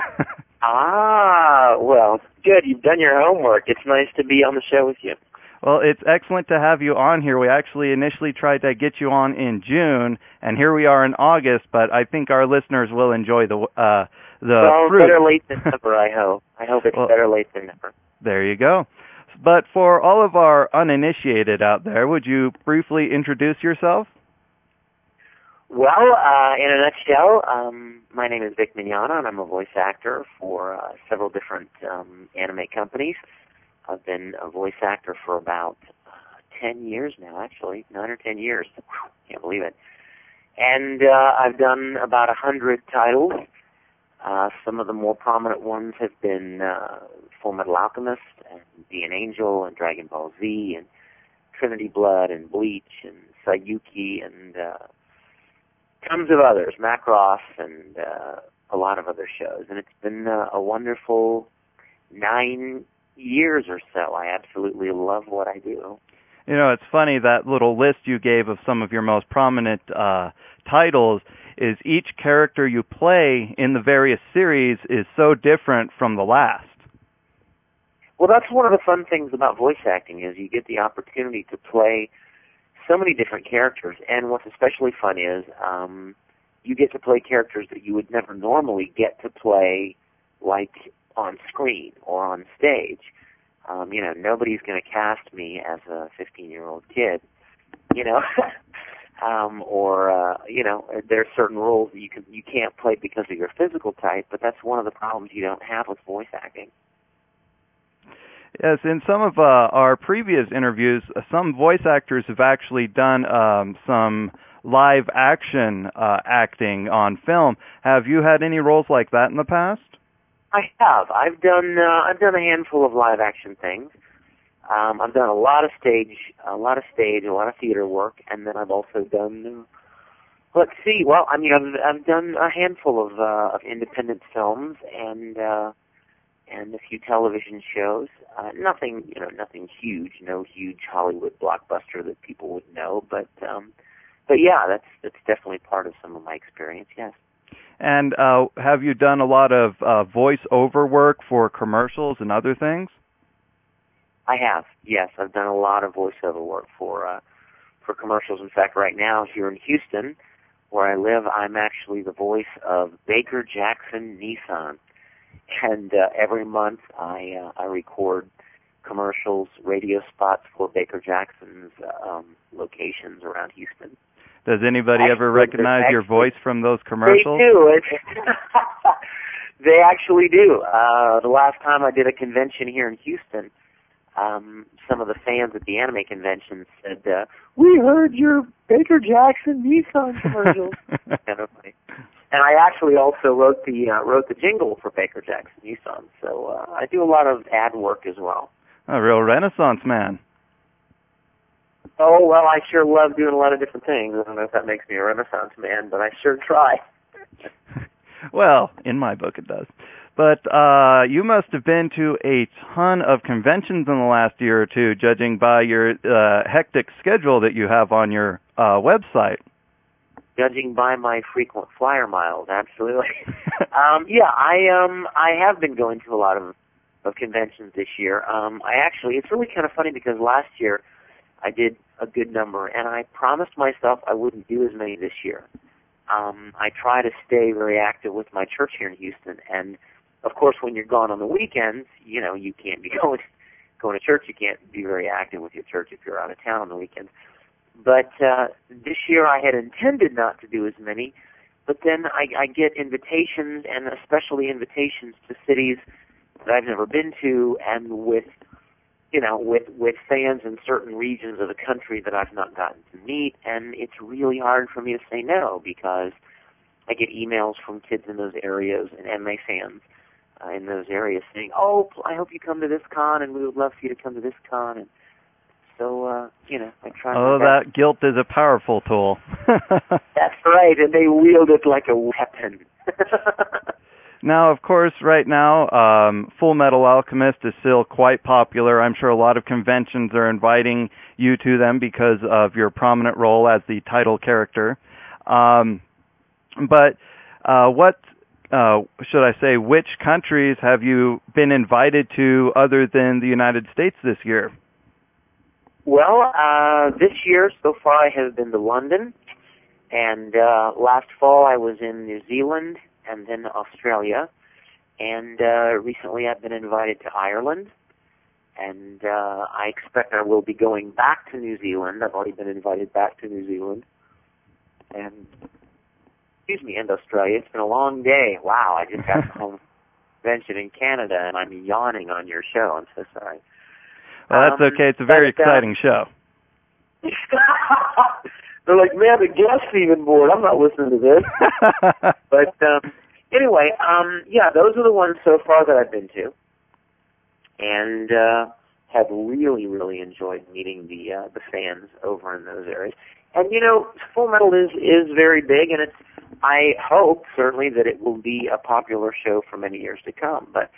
Speaker 3: Well, good. You've done your homework. It's nice to be on the show with you.
Speaker 2: Well, it's excellent to have you on here. We actually initially tried to get you on in June, and here we are in August, but I think our listeners will enjoy the fruit.
Speaker 3: Better late than never, I hope. I hope it's better late than never.
Speaker 2: There you go. But for all of our uninitiated out there, would you briefly introduce yourself?
Speaker 3: Well, in a nutshell, my name is Vic Mignogna, and I'm a voice actor for several different anime companies. I've been a voice actor for about 10 years now, actually, 9 or 10 years. Can't believe it. And I've done about 100 titles. Some of the more prominent ones have been Full Metal Alchemist, and Be an Angel, and Dragon Ball Z, and Trinity Blood, and Bleach, and Sayuki, and tons of others, Macross, and a lot of other shows. And it's been a wonderful 9 years or so. I absolutely love what I do.
Speaker 2: You know, it's funny, that little list you gave of some of your most prominent titles is each character you play in the various series is so different from the last.
Speaker 3: Well, that's one of the fun things about voice acting is you get the opportunity to play so many different characters, and what's especially fun is you get to play characters that you would never normally get to play, like on screen or on stage. Nobody's going to cast me as a 15-year-old kid, there are certain roles that you can't play because of your physical type, but that's one of the problems you don't have with voice acting.
Speaker 2: Yes, in some of our previous interviews, some voice actors have actually done some live action acting on film. Have you had any roles like that in the past?
Speaker 3: I have. I've done a handful of live action things. I've done a lot of stage, a lot of theater work, and then I've also done. I've done a handful of independent films and a few television shows. Nothing huge, no huge Hollywood blockbuster that people would know, but yeah, that's definitely part of some of my experience. Yes.
Speaker 2: And have you done a lot of voice-over work for commercials and other things?
Speaker 3: I have, yes. I've done a lot of voiceover work for commercials. In fact, right now here in Houston, where I live, I'm actually the voice of Baker Jackson Nissan. And every month I record commercials, radio spots for Baker Jackson's locations around Houston.
Speaker 2: Does anybody ever recognize your voice from those commercials?
Speaker 3: They do. They actually do. The last time I did a convention here in Houston, some of the fans at the anime convention said, "We heard your Baker Jackson Nissan commercials." And I actually also wrote the jingle for Baker Jackson Nissan. So I do a lot of ad work as well.
Speaker 2: A real Renaissance man.
Speaker 3: Oh, well, I sure love doing a lot of different things. I don't know if that makes me a Renaissance man, but I sure try.
Speaker 2: Well, in my book it does. But you must have been to a ton of conventions in the last year or two, judging by your hectic schedule that you have on your website.
Speaker 3: Judging by my frequent flyer miles, absolutely. I have been going to a lot of conventions this year. It's really kind of funny because last year I did a good number, and I promised myself I wouldn't do as many this year. I try to stay very active with my church here in Houston, and of course, when you're gone on the weekends, you know, you can't be going to church. You can't be very active with your church if you're out of town on the weekends. But this year I had intended not to do as many, but then I get invitations, and especially invitations to cities that I've never been to, and with fans in certain regions of the country that I've not gotten to meet, and it's really hard for me to say no, because I get emails from kids in those areas and anime fans in those areas saying, "Oh, I hope you come to this con, and we would love for you to come to this con." And so, I try.
Speaker 2: Oh, that guilt is a powerful tool.
Speaker 3: That's right, and they wield it like a weapon.
Speaker 2: Now, of course, right now, Full Metal Alchemist is still quite popular. I'm sure a lot of conventions are inviting you to them because of your prominent role as the title character. But what should I say, which countries have you been invited to other than the United States this year?
Speaker 3: Well, this year so far I have been to London, and last fall I was in New Zealand and then Australia, and recently I've been invited to Ireland, and I expect I will be going back to New Zealand. I've already been invited back to New Zealand, and Australia. It's been a long day. Wow, I just got home convention in Canada, and I'm yawning on your show. I'm so sorry.
Speaker 2: Well, that's okay. It's a very exciting show.
Speaker 3: They're like, man, the guest's even bored. I'm not listening to this. But anyway, those are the ones so far that I've been to, and have really, really enjoyed meeting the fans over in those areas. And Full Metal is very big, and I hope certainly that it will be a popular show for many years to come. But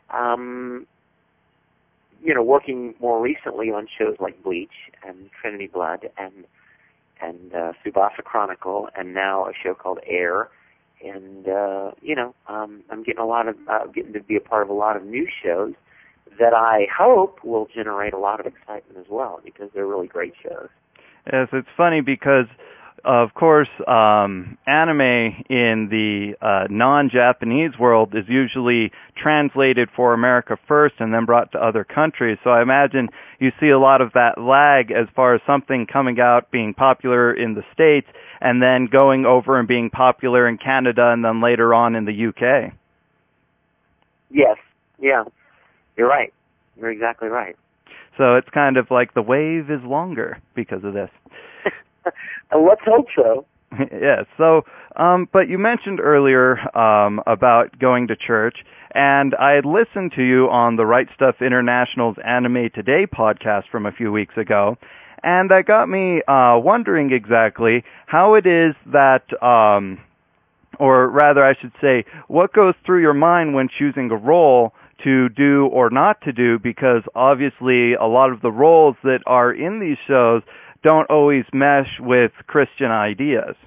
Speaker 3: working more recently on shows like Bleach and Trinity Blood and Tsubasa Chronicle, and now a show called Air, and I'm getting to be a part of a lot of new shows that I hope will generate a lot of excitement as well, because they're really great shows.
Speaker 2: Yes, it's funny because, of course, anime in the non-Japanese world is usually translated for America first and then brought to other countries. So I imagine you see a lot of that lag as far as something coming out, being popular in the States, and then going over and being popular in Canada, and then later on in the UK.
Speaker 3: Yes, yeah, you're right. You're exactly right.
Speaker 2: So it's kind of like the wave is longer because of this.
Speaker 3: Let's hope so.
Speaker 2: Yes. So, but you mentioned earlier about going to church, and I had listened to you on the Right Stuff International's Anime Today podcast from a few weeks ago, and that got me wondering exactly how it is that, or rather I should say, what goes through your mind when choosing a role to do or not to do, because obviously a lot of the roles that are in these shows don't always mesh with Christian ideas.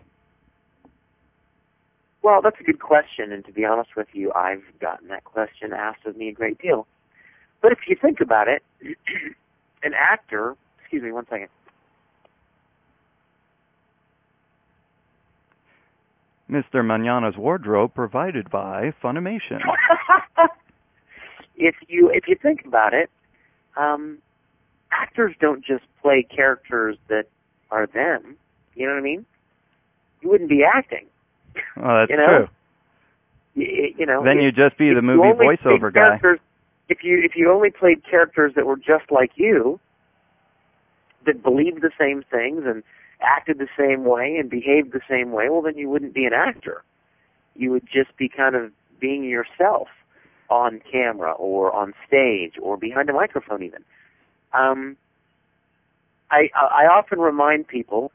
Speaker 3: Well, that's a good question, and to be honest with you, I've gotten that question asked of me a great deal. But if you think about it, an actor, excuse me one second.
Speaker 2: Mr. Manana's wardrobe provided by Funimation.
Speaker 3: If you think about it, actors don't just play characters that are them. You know what I mean? You wouldn't be acting.
Speaker 2: Oh, that's true. Then you'd just be the movie voiceover guy.
Speaker 3: If you only played characters that were just like you, that believed the same things and acted the same way and behaved the same way, well, then you wouldn't be an actor. You would just be kind of being yourself on camera or on stage or behind a microphone even. I often remind people,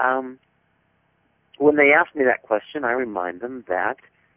Speaker 3: when they ask me that question, I remind them that,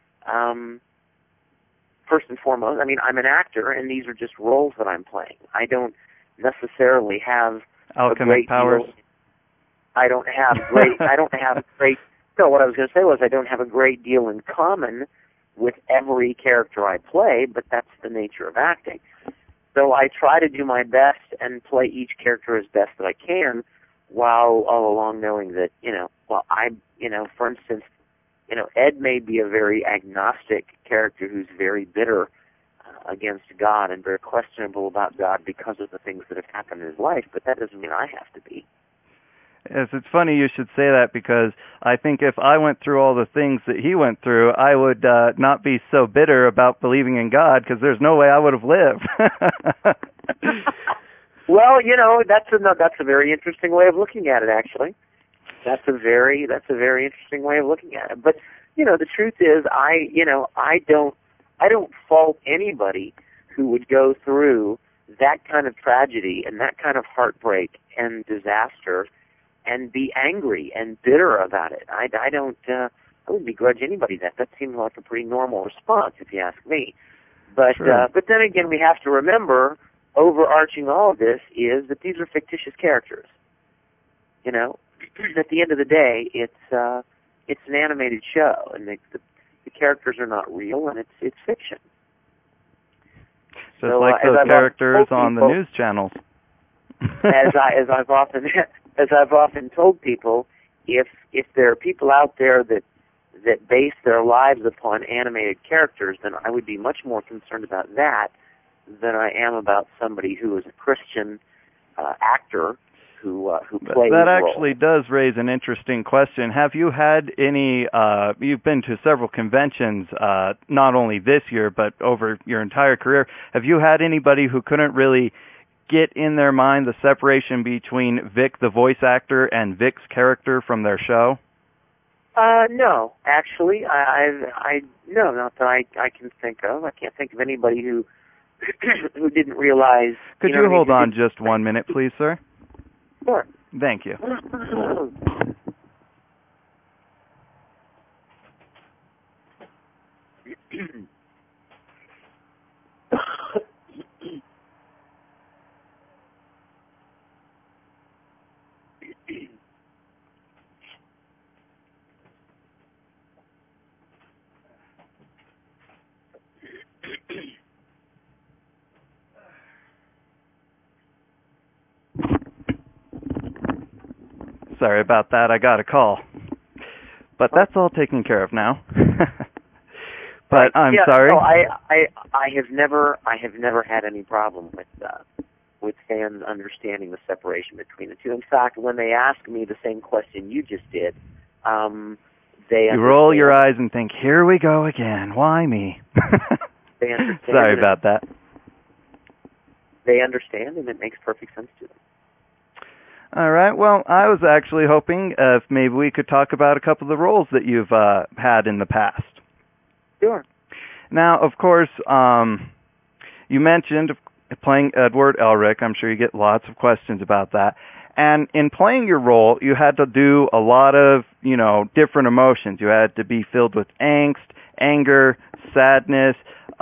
Speaker 3: first and foremost, I mean, I'm an actor, and these are just roles that I'm playing. I don't necessarily have
Speaker 2: alchemic powers.
Speaker 3: I don't have great, no, what I was going to say was I don't have a great deal in common with every character I play, but that's the nature of acting. So I try to do my best and play each character as best that I can, while all along knowing that, for instance, Ed may be a very agnostic character who's very bitter against God and very questionable about God because of the things that have happened in his life, but that doesn't mean I have to be.
Speaker 2: Yes, it's funny you should say that, because I think if I went through all the things that he went through, I would not be so bitter about believing in God, because there's no way I would have lived.
Speaker 3: Well, that's a very interesting way of looking at it, actually. That's a very interesting way of looking at it. But, the truth is, I don't fault anybody who would go through that kind of tragedy and that kind of heartbreak and disaster and be angry and bitter about it. I wouldn't begrudge anybody that. That seems like a pretty normal response, if you ask me. But
Speaker 2: sure.
Speaker 3: But then again, we have to remember, overarching all of this is that these are fictitious characters. At the end of the day, it's an animated show, and the characters are not real, and it's fiction.
Speaker 2: Just like those characters on the news channels.
Speaker 3: as I've often told people, if there are people out there that base their lives upon animated characters, then I would be much more concerned about that than I am about somebody who is a Christian actor who plays.
Speaker 2: That actually does raise an interesting question. Have you had any? You've been to several conventions, not only this year but over your entire career. Have you had anybody who couldn't really get in their mind the separation between Vic, the voice actor, and Vic's character from their show?
Speaker 3: No, actually, no, not that I can think of. I can't think of anybody who didn't realize.
Speaker 2: Could you hold on just 1 minute, please, sir?
Speaker 3: Sure.
Speaker 2: Thank you. Sorry about that. I got a call. But that's all taken care of now. But I'm sorry.
Speaker 3: No, I have never had any problem with fans understanding the separation between the two. In fact, when they ask me the same question you just did,
Speaker 2: you roll your eyes and think, "Here we go again. Why me?"
Speaker 3: They understand.
Speaker 2: Sorry about that.
Speaker 3: They understand, and it makes perfect sense to them.
Speaker 2: All right. Well, I was actually hoping if maybe we could talk about a couple of the roles that you've had in the past.
Speaker 3: Sure.
Speaker 2: Now, of course, you mentioned playing Edward Elric. I'm sure you get lots of questions about that. And in playing your role, you had to do a lot of, different emotions. You had to be filled with angst, anger, sadness,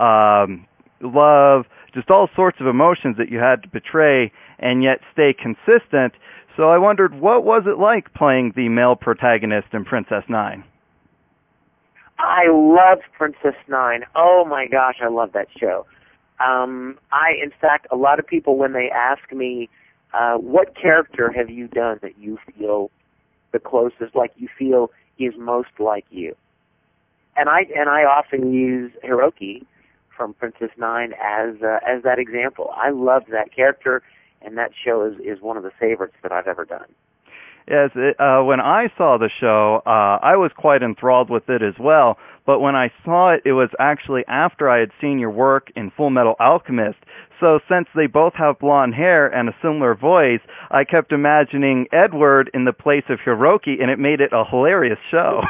Speaker 2: love, just all sorts of emotions that you had to portray and yet stay consistent. So I wondered, what was it like playing the male protagonist in Princess Nine?
Speaker 3: I loved Princess Nine. Oh my gosh, I love that show. In fact, a lot of people, when they ask me, what character have you done that you feel the closest, like you feel is most like you? And I often use Hiroki from Princess Nine as that example. I loved that character, and that show is one of the favorites that I've ever done.
Speaker 2: Yes, when I saw the show, I was quite enthralled with it as well. But when I saw it, it was actually after I had seen your work in Full Metal Alchemist. So since they both have blonde hair and a similar voice, I kept imagining Edward in the place of Hiroki, and it made it a hilarious show.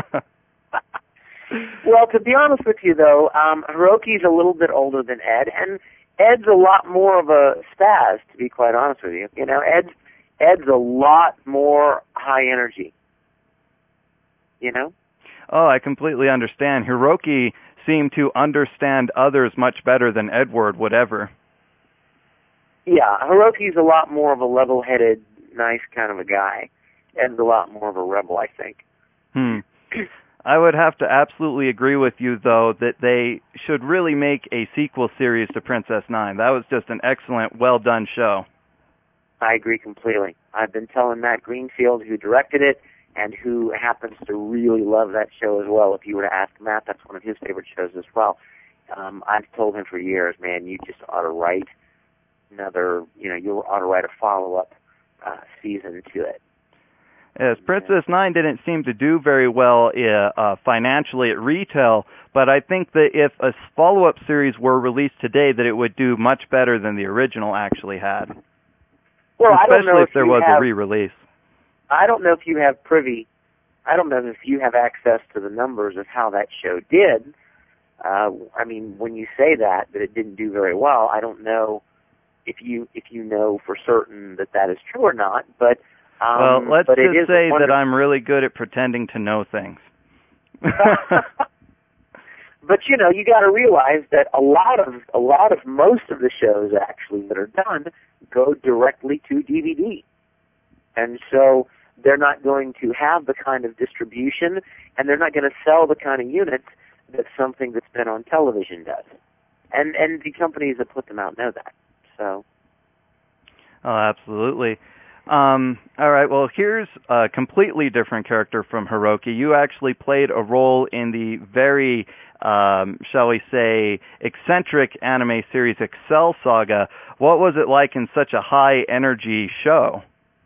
Speaker 3: Well, to be honest with you, though, Hiroki's a little bit older than Ed, and Ed's a lot more of a spaz, to be quite honest with you. Ed's a lot more high energy.
Speaker 2: Oh, I completely understand. Hiroki seemed to understand others much better than Edward would ever.
Speaker 3: Yeah, Hiroki's a lot more of a level-headed, nice kind of a guy. Ed's a lot more of a rebel, I think.
Speaker 2: I would have to absolutely agree with you, though, that they should really make a sequel series to Princess Nine. That was just an excellent, well-done show.
Speaker 3: I agree completely. I've been telling Matt Greenfield, who directed it, and who happens to really love that show as well. If you were to ask Matt, that's one of his favorite shows as well. I've told him for years, man, you just ought to write another, you ought to write a follow-up season to it.
Speaker 2: Yes, Princess Nine didn't seem to do very well financially at retail, but I think that if a follow-up series were released today, that it would do much better than the original actually had.
Speaker 3: Well,
Speaker 2: especially
Speaker 3: I don't know if
Speaker 2: there was a re-release.
Speaker 3: I don't know if you have I don't know if you have access to the numbers of how that show did. I mean, when you say that it didn't do very well, I don't know if you know for certain that is true or not, but
Speaker 2: well, let's just say that I'm really good at pretending to know things.
Speaker 3: But you got to realize that a lot of most of the shows actually that are done go directly to DVD, and so they're not going to have the kind of distribution, and they're not going to sell the kind of units that something that's been on television does, and the companies that put them out know that. So.
Speaker 2: Oh, absolutely. All right, well, here's a completely different character from Hiroki. You actually played a role in the very, shall we say, eccentric anime series Excel Saga. What was it like in such a high-energy show?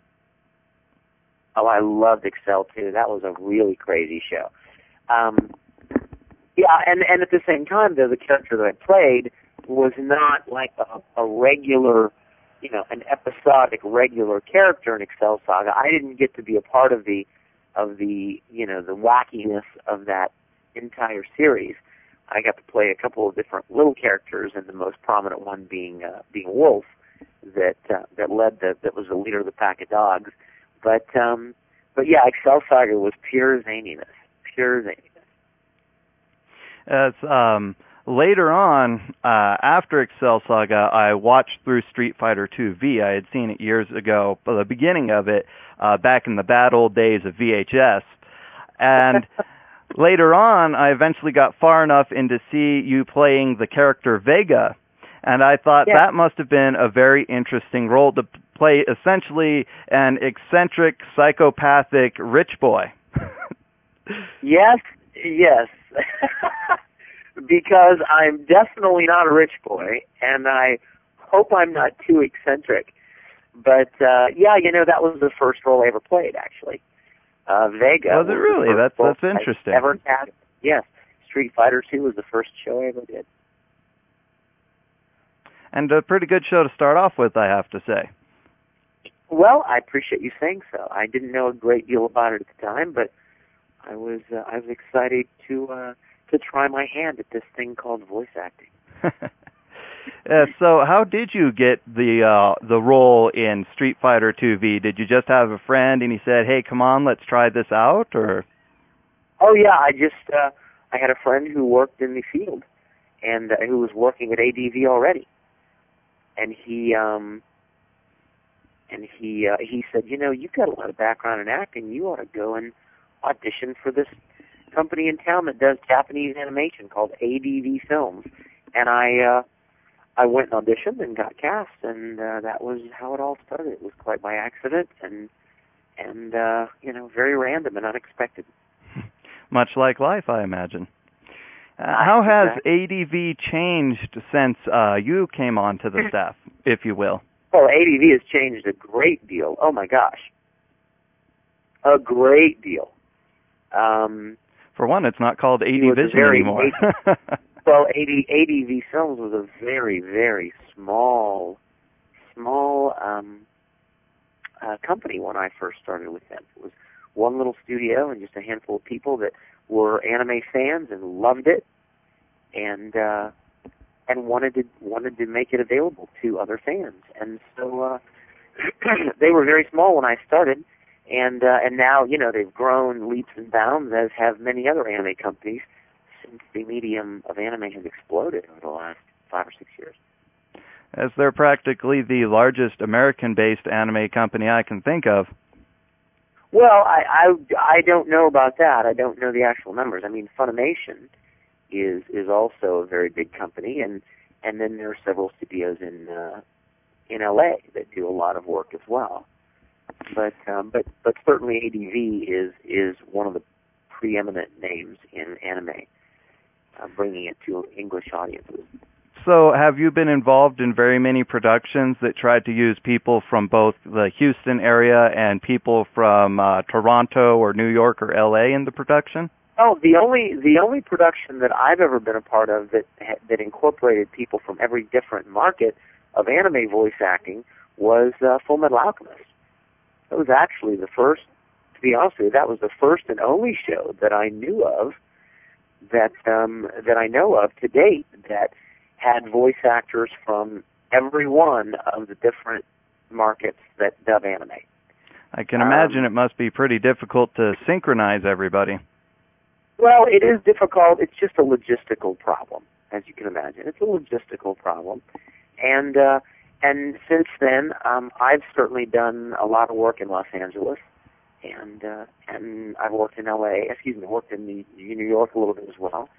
Speaker 3: Oh, I loved Excel, too. That was a really crazy show. Yeah, and at the same time, though, the character that I played was not like a regular, an episodic regular character in Excel Saga. I didn't get to be a part of the the wackiness of that entire series. I got to play a couple of different little characters, and the most prominent one being Wolf, that was the leader of the pack of dogs. But yeah, Excel Saga was pure zaniness.
Speaker 2: Later on, after Excel Saga, I watched through Street Fighter II V. I had seen it years ago, the beginning of it, back in the bad old days of VHS. And later on, I eventually got far enough in to see you playing the character Vega. And I thought that must have been a very interesting role to play, essentially an eccentric, psychopathic rich boy.
Speaker 3: Yes. Because I'm definitely not a rich boy, and I hope I'm not too eccentric. But, that was the first role I ever played, actually. Vega.
Speaker 2: Was it really? That's interesting.
Speaker 3: Ever had. Yes. Street Fighter II was the first show I ever did.
Speaker 2: And a pretty good show to start off with, I have to say.
Speaker 3: Well, I appreciate you saying so. I didn't know a great deal about it at the time, but I was excited to try my hand at this thing called voice acting.
Speaker 2: So how did you get the role in Street Fighter II V? Did you just have a friend and he said, "Hey, come on, let's try this out," or? Oh
Speaker 3: yeah, I had a friend who worked in the field and who was working at ADV already, and he said, "You've got a lot of background in acting. You ought to go and audition for this company in town that does Japanese animation called ADV Films." And I went and auditioned and got cast, and that was how it all started. It was quite by accident and very random and unexpected.
Speaker 2: Much like life, I imagine. How has ADV changed since you came onto the staff, if you will?
Speaker 3: Oh, ADV has changed a great deal. Oh my gosh, a great deal.
Speaker 2: For one, it's not called AD Vision anymore.
Speaker 3: Well, ADV Films was a very, very small company when I first started with them. It was one little studio and just a handful of people that were anime fans and loved it, and wanted to make it available to other fans. And so they were very small when I started. And now, they've grown leaps and bounds, as have many other anime companies, since the medium of anime has exploded over the last 5 or 6 years.
Speaker 2: As they're practically the largest American-based anime company I can think of.
Speaker 3: Well, I don't know about that. I don't know the actual numbers. I mean, Funimation is also a very big company, and then there are several studios in LA that do a lot of work as well. But certainly ADV is one of the preeminent names in anime, bringing it to English audiences.
Speaker 2: So have you been involved in very many productions that tried to use people from both the Houston area and people from Toronto or New York or LA in the production?
Speaker 3: Oh, the only production that I've ever been a part of that incorporated people from every different market of anime voice acting was Full Metal Alchemist. That was actually the first, to be honest with you, that was the first and only show that I knew of that I know of to date that had voice actors from every one of the different markets that dub anime.
Speaker 2: I can imagine it must be pretty difficult to synchronize everybody.
Speaker 3: Well, it is difficult. It's just a logistical problem, as you can imagine. It's a logistical problem. And since then, I've certainly done a lot of work in Los Angeles, and I've worked in worked in New York a little bit as well,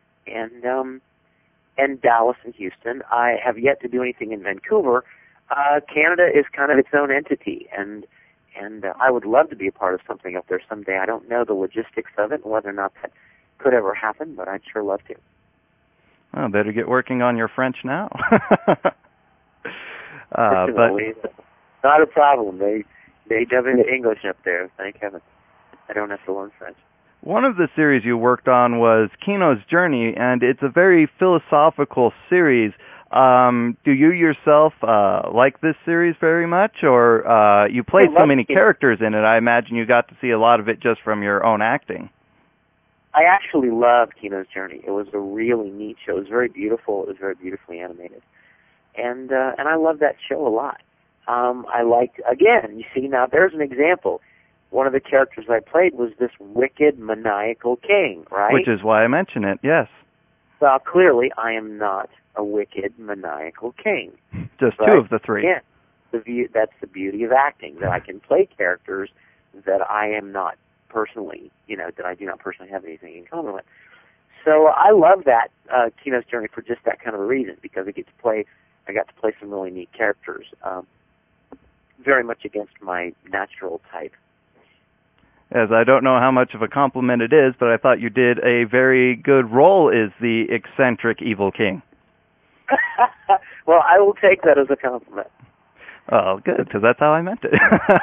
Speaker 3: and Dallas and Houston. I have yet to do anything in Vancouver. Canada is kind of its own entity, and I would love to be a part of something up there someday. I don't know the logistics of it and whether or not that could ever happen, but I'd sure love to.
Speaker 2: Well, better get working on your French now.
Speaker 3: But not a problem. They dub into English up there, thank heaven. I don't have to learn French.
Speaker 2: One of the series you worked on was Kino's Journey, and it's a very philosophical series. Do you yourself like this series very much, or you played so many characters in it, I imagine you got to see a lot of it just from your own acting?
Speaker 3: I actually loved Kino's Journey. It was a really neat show. It was very beautiful. It was very beautifully animated. And I loved that show a lot. I liked, again, you see, now there's an example. One of the characters I played was this wicked, maniacal king, right?
Speaker 2: Which is why I mention it, yes.
Speaker 3: Well, clearly, I am not a wicked, maniacal king.
Speaker 2: Just two of the three.
Speaker 3: Yeah, that's the beauty of acting, that I can play characters that I am not personally, that I do not personally have anything in common with. So I love that Kino's Journey for just that kind of a reason, because I got to play some really neat characters, very much against my natural type.
Speaker 2: As I don't know how much of a compliment it is, but I thought you did a very good role as the eccentric evil king.
Speaker 3: Well, I will take that as a compliment.
Speaker 2: Oh, good, because that's how I meant it.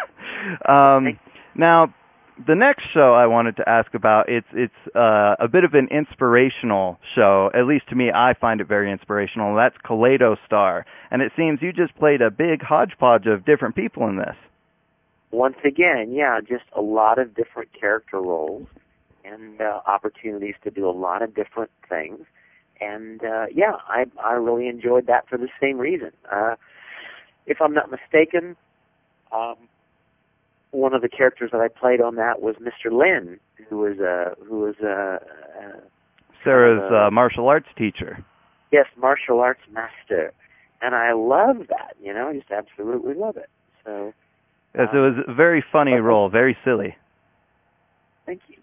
Speaker 2: Now, the next show I wanted to ask about, it's a bit of an inspirational show. At least to me, I find it very inspirational. And that's Kaleido Star. And it seems you just played a big hodgepodge of different people in this.
Speaker 3: Once again, yeah, just a lot of different character roles and opportunities to do a lot of different things. And, yeah, I really enjoyed that for the same reason. If I'm not mistaken, one of the characters that I played on that was Mr. Lin, who was
Speaker 2: Sarah's martial arts teacher.
Speaker 3: Yes, martial arts master. And I love that, I just absolutely love it. So...
Speaker 2: Yes, it was a very funny role, very silly.
Speaker 3: Thank you.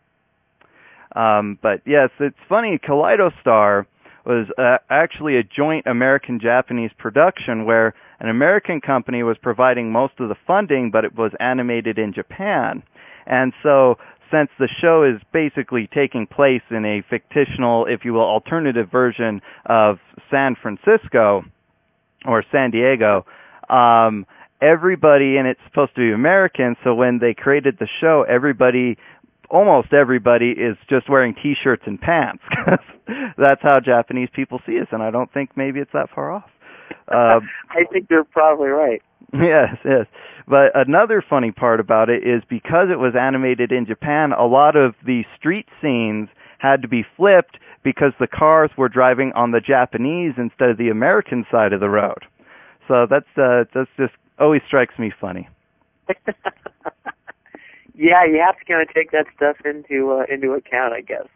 Speaker 2: But yes, it's funny, Kaleido Star was actually a joint American-Japanese production where an American company was providing most of the funding, but it was animated in Japan. And so, since the show is basically taking place in a fictional, if you will, alternative version of San Francisco, or San Diego, everybody, and it's supposed to be American, so when they created the show, almost everybody is just wearing T-shirts and pants. That's how Japanese people see us, and I don't think maybe it's that far off.
Speaker 3: I think you're probably right.
Speaker 2: Yes. But another funny part about it is because it was animated in Japan, a lot of the street scenes had to be flipped because the cars were driving on the Japanese instead of the American side of the road. So that's just always strikes me funny.
Speaker 3: Yeah, you have to kind of take that stuff into account, I guess,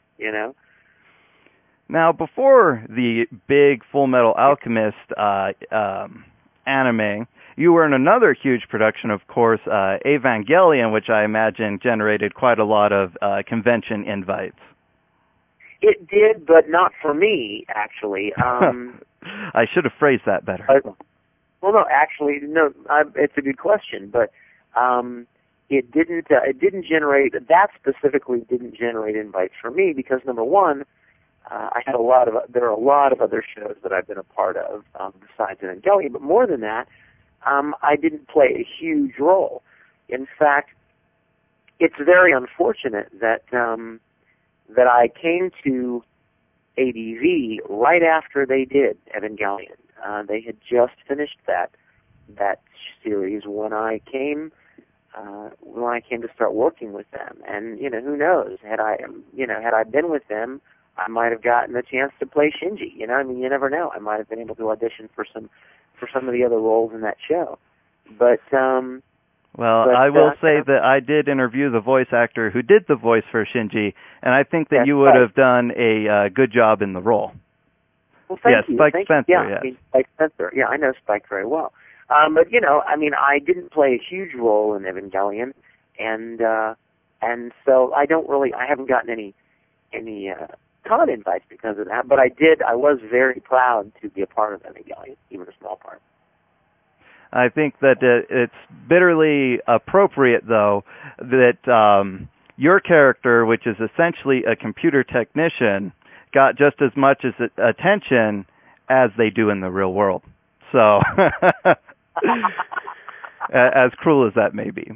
Speaker 2: Now, before the big Full Metal Alchemist anime, you were in another huge production, of course, Evangelion, which I imagine generated quite a lot of convention invites.
Speaker 3: It did, but not for me, actually.
Speaker 2: I should have phrased that better.
Speaker 3: Well, no, actually, no. It's a good question, but it didn't. It didn't generate. That specifically didn't generate invites for me because, number one, I had there are a lot of other shows that I've been a part of besides Evangelion, but more than that, I didn't play a huge role. In fact, it's very unfortunate that that I came to ADV right after they did Evangelion. They had just finished that series when I came to start working with them. And who knows? Had I been with them, I might have gotten a chance to play Shinji. You never know. I might have been able to audition for some of the other roles in that show. But
Speaker 2: I will say that I did interview the voice actor who did the voice for Shinji, and I think that you would have done a good job in the role.
Speaker 3: Well, thank you.
Speaker 2: Spike Spencer.
Speaker 3: Yeah,
Speaker 2: yes.
Speaker 3: Spike Spencer. Yeah, I know Spike very well. But I didn't play a huge role in Evangelion, and so I haven't gotten any con invites because of that. But I was very proud to be a part of Evangelion, even a small part.
Speaker 2: I think that it's bitterly appropriate, though, that your character, which is essentially a computer technician, got just as much attention as they do in the real world. So, as cruel as that may be.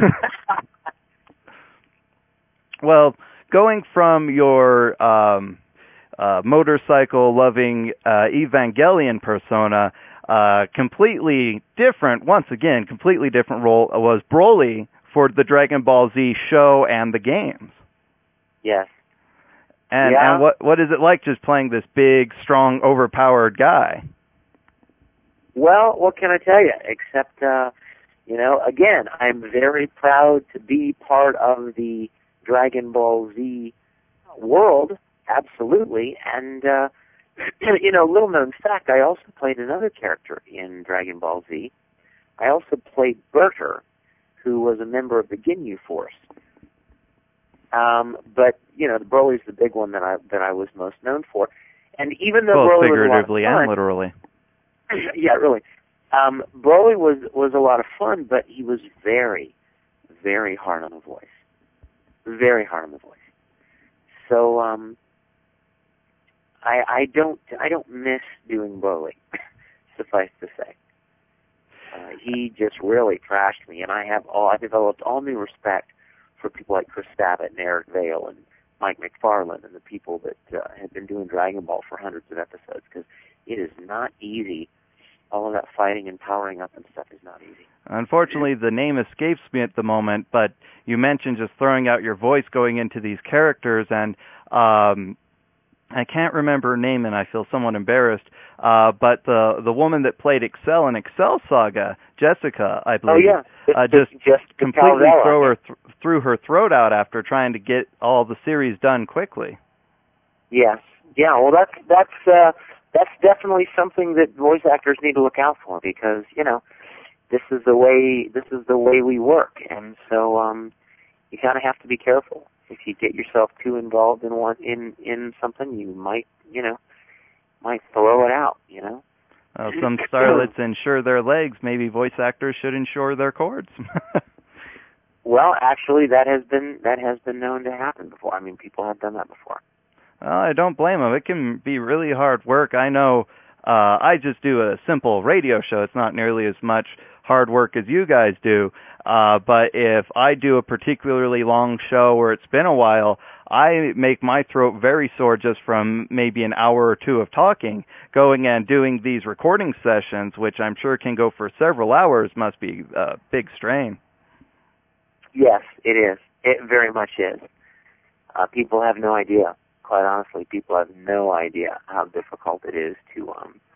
Speaker 2: Well, going from your motorcycle-loving Evangelion persona, completely different role was Broly for the Dragon Ball Z show and the games.
Speaker 3: Yes.
Speaker 2: And what is it like just playing this big, strong, overpowered guy?
Speaker 3: Well, what can I tell you? Except, again, I'm very proud to be part of the Dragon Ball Z world, absolutely. And, little known fact, I also played another character in Dragon Ball Z. I also played Berter, who was a member of the Ginyu Force. But Broly's the big one that I was most known for. And even though Broly
Speaker 2: figuratively
Speaker 3: was a lot of fun,
Speaker 2: and literally.
Speaker 3: Yeah, really. Broly was a lot of fun, but he was very, very hard on the voice. Very hard on the voice. So I don't miss doing Broly. Suffice to say, he just really trashed me, and I developed all new respect for people like Chris Sabat and Eric Vale and Mike McFarlane and the people that have been doing Dragon Ball for hundreds of episodes, because it is not easy. All of that fighting and powering up and stuff is not easy.
Speaker 2: Unfortunately, the name escapes me at the moment, but you mentioned just throwing out your voice going into these characters, and I can't remember her name, and I feel somewhat embarrassed, but the woman that played Excel in Excel Saga, Jessica, I believe, just completely threw her throat out after trying to get all the series done quickly. Yes.
Speaker 3: Yeah, well, that's definitely something that voice actors need to look out for, because this is the way we work, and so you kind of have to be careful. If you get yourself too involved in something, you might throw it out.
Speaker 2: Some starlets insure their legs. Maybe voice actors should insure their cords.
Speaker 3: Well, actually, that has been known to happen before. I mean, people have done that before.
Speaker 2: Well, I don't blame them. It can be really hard work. I know I just do a simple radio show. It's not nearly as much hard work as you guys do. But if I do a particularly long show where it's been a while, I make my throat very sore just from maybe an hour or two of talking. Going and doing these recording sessions, which I'm sure can go for several hours, must be a big strain.
Speaker 3: Yes, it is. It very much is. People have no idea. Quite honestly, people have no idea how difficult it is to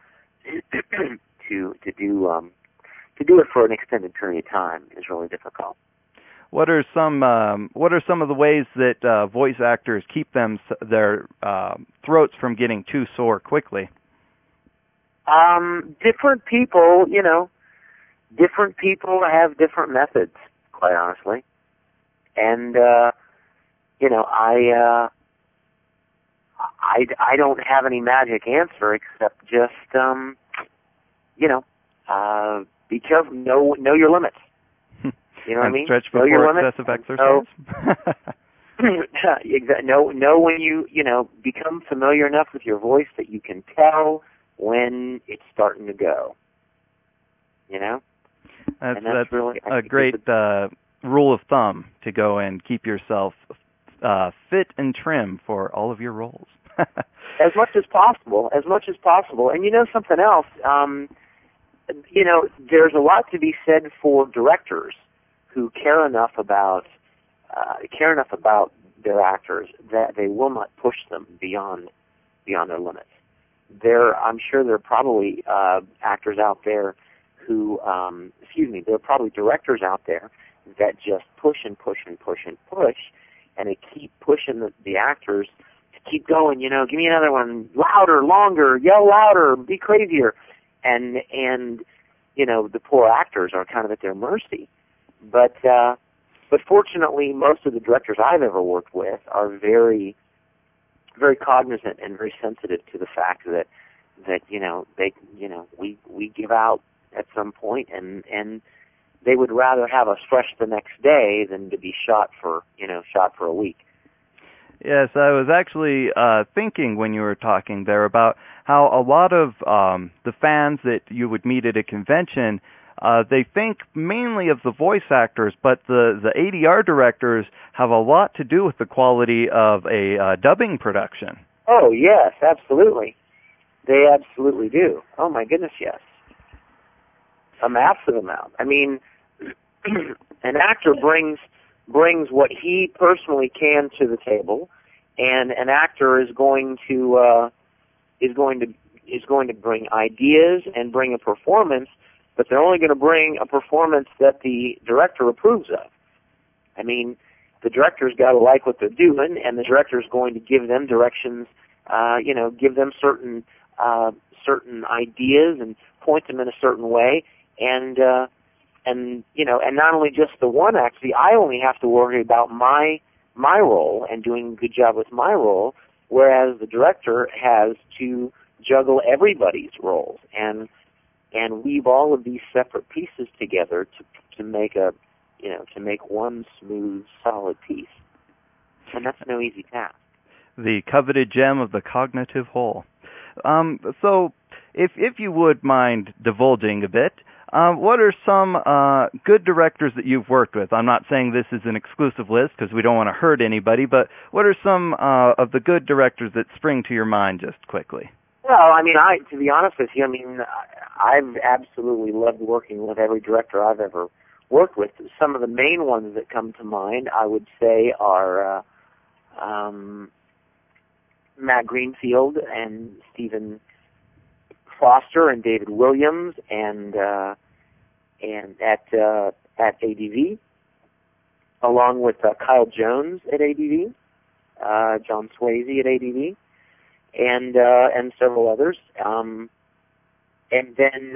Speaker 3: do it for an extended period of time. Is really difficult.
Speaker 2: What are some of the ways that voice actors keep their throats from getting too sore quickly?
Speaker 3: Different people, different people have different methods, quite honestly. And, I don't have any magic answer except just, be careful, know your limits. You know what I mean?
Speaker 2: Stretch before excessive exercise.
Speaker 3: Know when you become familiar enough with your voice that you can tell when it's starting to go.
Speaker 2: That's really a great rule of thumb to go and keep yourself fit and trim for all of your roles.
Speaker 3: As much as possible. And something else, there's a lot to be said for directors who care enough about their actors that they will not push them beyond their limits. I'm sure there are probably actors out there who, there are probably directors out there that just push and push and push and push, and they keep pushing the actors to keep going. Give me another one, louder, longer, yell louder, be crazier, and the poor actors are kind of at their mercy. But fortunately, most of the directors I've ever worked with are very, very cognizant and very sensitive to the fact that we give out at some point, and they would rather have us fresh the next day than to be shot for a week.
Speaker 2: Yes, I was actually thinking when you were talking there about how a lot of the fans that you would meet at a convention, they think mainly of the voice actors, but the ADR directors have a lot to do with the quality of a dubbing production.
Speaker 3: Oh, yes, absolutely. They absolutely do. Oh, my goodness, yes. A massive amount. I mean, an actor brings what he personally can to the table, and an actor is going to bring ideas and bring a performance, but they're only going to bring a performance that the director approves of. I mean, the director's got to like what they're doing, and the director's going to give them directions, give them certain ideas and point them in a certain way, and not only just the one act. See, I only have to worry about my role and doing a good job with my role, whereas the director has to juggle everybody's roles and weave all of these separate pieces together to make one smooth, solid piece. And that's no easy task.
Speaker 2: The coveted gem of the cognitive whole. So, if you would mind divulging a bit, what are some good directors that you've worked with? I'm not saying this is an exclusive list because we don't want to hurt anybody, but what are some of the good directors that spring to your mind just quickly?
Speaker 3: Well, I mean, to be honest with you, I've absolutely loved working with every director I've ever worked with. Some of the main ones that come to mind, I would say, are Matt Greenfield and Stephen Foster and David Williams and at ADV, along with Kyle Jones at ADV, John Swayze at ADV, and several others. And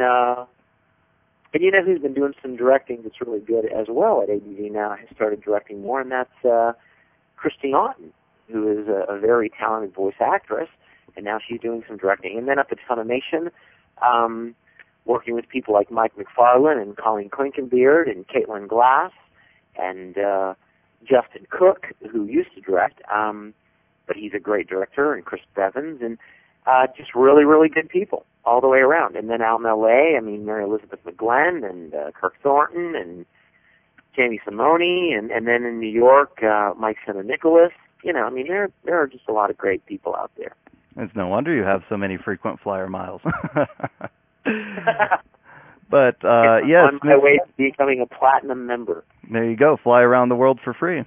Speaker 3: you know who's been doing some directing that's really good as well at ADV now, has started directing more, and that's Christine Otten, who is a very talented voice actress, and now she's doing some directing. And then up at Funimation, working with people like Mike McFarlane and Colleen Klinkenbeard and Caitlin Glass and Justin Cook, who used to direct, but he's a great director, and Chris Bevins, and just really, really good people all the way around. And then out in L.A., Mary Elizabeth McGlenn and Kirk Thornton and Jamie Simone, and then in New York, Mike Nicholas. There are just a lot of great people out there.
Speaker 2: It's no wonder you have so many frequent flyer miles. But yes,
Speaker 3: on my way to becoming a platinum member.
Speaker 2: There you go, fly around the world for free.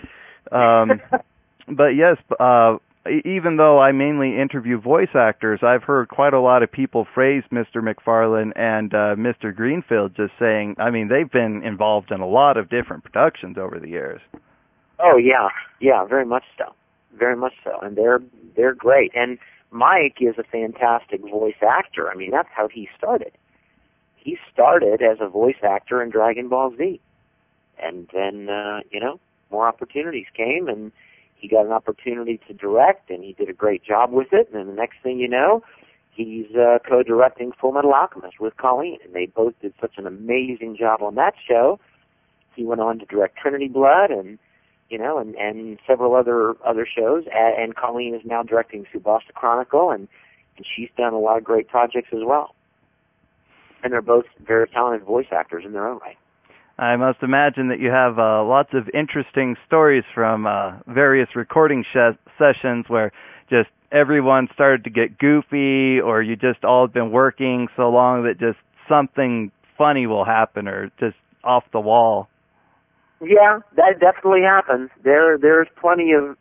Speaker 2: But yes, even though I mainly interview voice actors, I've heard quite a lot of people praise Mr. McFarlane and Mr. Greenfield, just saying, they've been involved in a lot of different productions over the years.
Speaker 3: Oh yeah, very much so, and they're great. And Mike is a fantastic voice actor. That's how he started. he started as a voice actor in Dragon Ball Z. And then, more opportunities came, and he got an opportunity to direct, and he did a great job with it. And then the next thing you know, he's co-directing Full Metal Alchemist with Colleen, and they both did such an amazing job on that show. He went on to direct Trinity Blood, and several other shows. And Colleen is now directing Tsubasa Chronicle, and she's done a lot of great projects as well. And they're both very talented voice actors in their own right.
Speaker 2: I must imagine that you have lots of interesting stories from various recording sessions where just everyone started to get goofy, or you just all have been working so long that just something funny will happen, or just off the wall.
Speaker 3: Yeah, that definitely happens. There's plenty of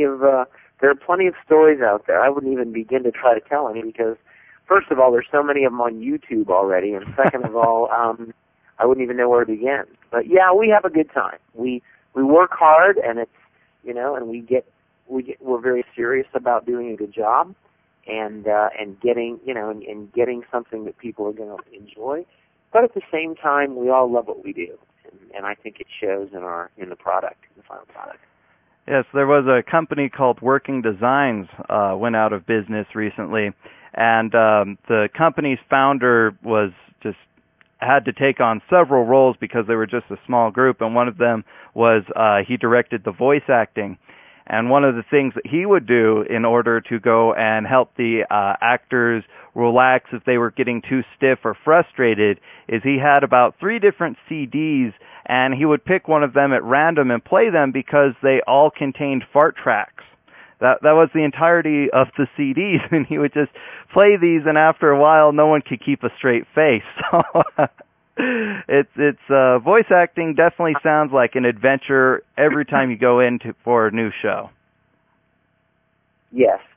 Speaker 3: stories out there. I wouldn't even begin to try to tell any, because first of all, there's so many of them on YouTube already, and second of all, I wouldn't even know where to begin. But yeah, we have a good time. We work hard, and it's and we're very serious about doing a good job, and getting getting something that people are going to enjoy. But at the same time, we all love what we do, and I think it shows in the final product.
Speaker 2: Yes, there was a company called Working Designs went out of business recently, and the company's founder had to take on several roles because they were just a small group, and one of them was he directed the voice acting. And one of the things that he would do in order to go and help the actors relax if they were getting too stiff or frustrated is he had about 3 different CDs, and he would pick one of them at random and play them because they all contained fart tracks. That was the entirety of the CDs, and he would just play these, and after a while, no one could keep a straight face. So it's voice acting definitely sounds like an adventure every time you go in for a new show.
Speaker 3: Yes.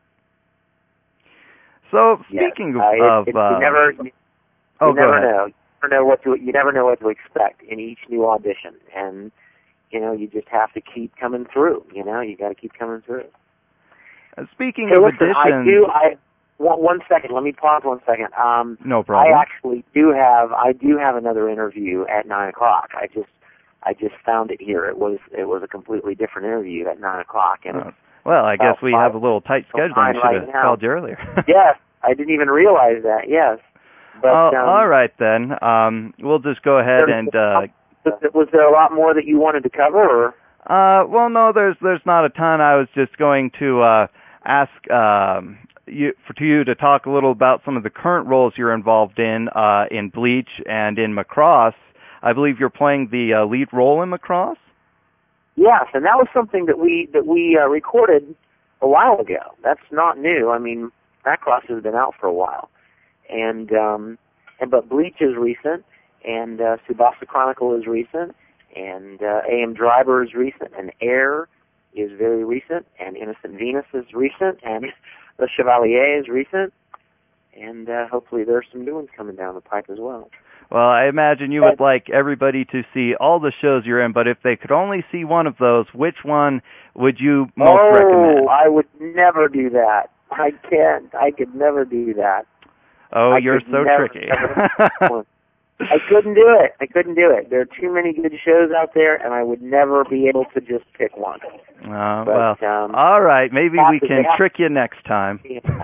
Speaker 2: So speaking of,
Speaker 3: you never know. You never know what to expect in each new audition, and you just have to keep coming through. You got to keep coming through.
Speaker 2: Speaking of auditions,
Speaker 3: one second. Let me pause 1 second.
Speaker 2: No problem.
Speaker 3: I actually do have another interview at 9:00. I just found it here. It was a completely different interview at 9:00. And
Speaker 2: well, I guess we have a little tight schedule. I should have called you earlier.
Speaker 3: Yes, I didn't even realize that. Yes. But,
Speaker 2: all right then. We'll just go ahead and.
Speaker 3: Was there a lot more that you wanted to cover, or?
Speaker 2: Well, no, there's not a ton. I was just going to ask you to talk a little about some of the current roles you're involved in Bleach and in Macross. I believe you're playing the lead role in Macross.
Speaker 3: Yes, and that was something that we recorded a while ago. That's not new. I mean, Macross has been out for a while, but Bleach is recent, and Tsubasa Chronicle is recent, and AM Driver is recent, and Air is very recent, and Innocent Venus is recent, and The Chevalier is recent, and hopefully there's some new ones coming down the pipe as well.
Speaker 2: Well, I imagine you would like everybody to see all the shows you're in, but if they could only see one of those, which one would you most recommend?
Speaker 3: I would never do that. I can't. I could never do that.
Speaker 2: Oh, you're so tricky.
Speaker 3: I couldn't do it. There are too many good shows out there, and I would never be able to just pick one.
Speaker 2: All right. Maybe we can trick you next time.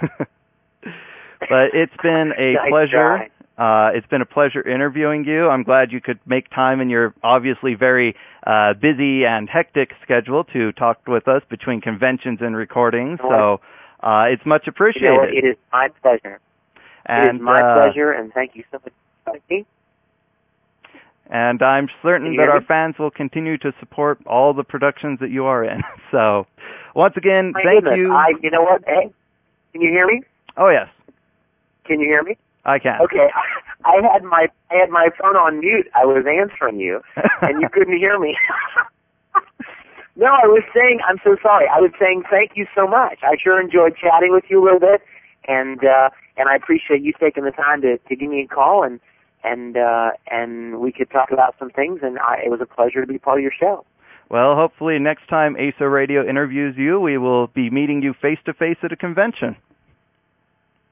Speaker 2: But it's been a pleasure. It's been a pleasure interviewing you. I'm glad you could make time in your obviously very busy and hectic schedule to talk with us between conventions and recordings. So it's much appreciated.
Speaker 3: It is my pleasure. It is my pleasure, and thank you so much for having me.
Speaker 2: And I'm certain that our fans will continue to support all the productions that you are in. So, once again, thank you.
Speaker 3: You know what? Hey, can you hear me?
Speaker 2: Oh, yes.
Speaker 3: Can you hear me?
Speaker 2: I can.
Speaker 3: Okay. I had my phone on mute. I was answering you, and you couldn't hear me. No, I was saying, I'm so sorry. I was saying thank you so much. I sure enjoyed chatting with you a little bit, and I appreciate you taking the time to give me a call, and we could talk about some things, and it was a pleasure to be part of your show.
Speaker 2: Well, hopefully next time ASO Radio interviews you, we will be meeting you face-to-face at a convention.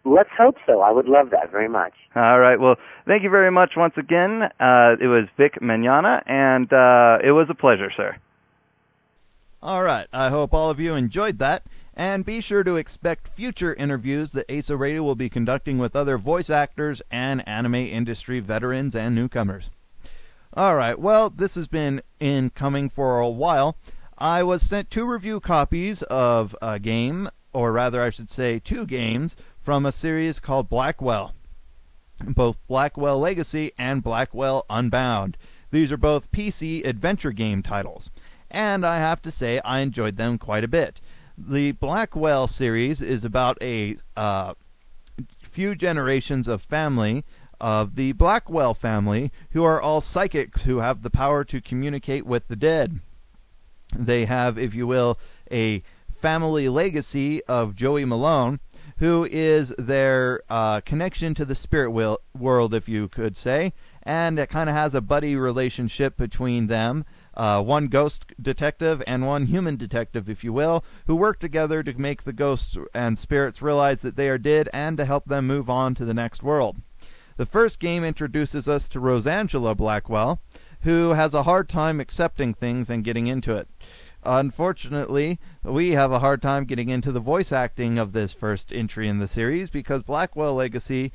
Speaker 3: Let's hope so. I would love that very much.
Speaker 2: All right. Well, thank you very much once again. It was Vic Mignogna, and it was a pleasure, sir.
Speaker 1: All right. I hope all of you enjoyed that. And be sure to expect future interviews that ASO Radio will be conducting with other voice actors and anime industry veterans and newcomers. All right. Well, this has been incoming for a while. I was sent 2 review copies of a game, or rather I should say 2 games, from a series called Blackwell. Both Blackwell Legacy and Blackwell Unbound. These are both PC adventure game titles. And I have to say I enjoyed them quite a bit. The Blackwell series is about a few generations of family of the Blackwell family, who are all psychics who have the power to communicate with the dead. They have, if you will, a family legacy of Joey Malone, who is their connection to the spirit world, if you could say, and it kind of has a buddy relationship between them, one ghost detective and one human detective, if you will, who work together to make the ghosts and spirits realize that they are dead and to help them move on to the next world. The first game introduces us to Rosangela Blackwell, who has a hard time accepting things and getting into it. Unfortunately, we have a hard time getting into the voice acting of this first entry in the series because Blackwell Legacy,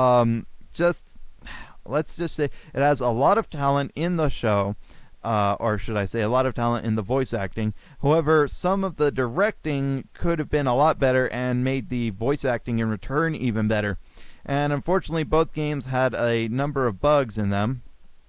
Speaker 1: let's just say it has a lot of talent in the show, or should I say a lot of talent in the voice acting. However, some of the directing could have been a lot better and made the voice acting in return even better. And unfortunately, both games had a number of bugs in them.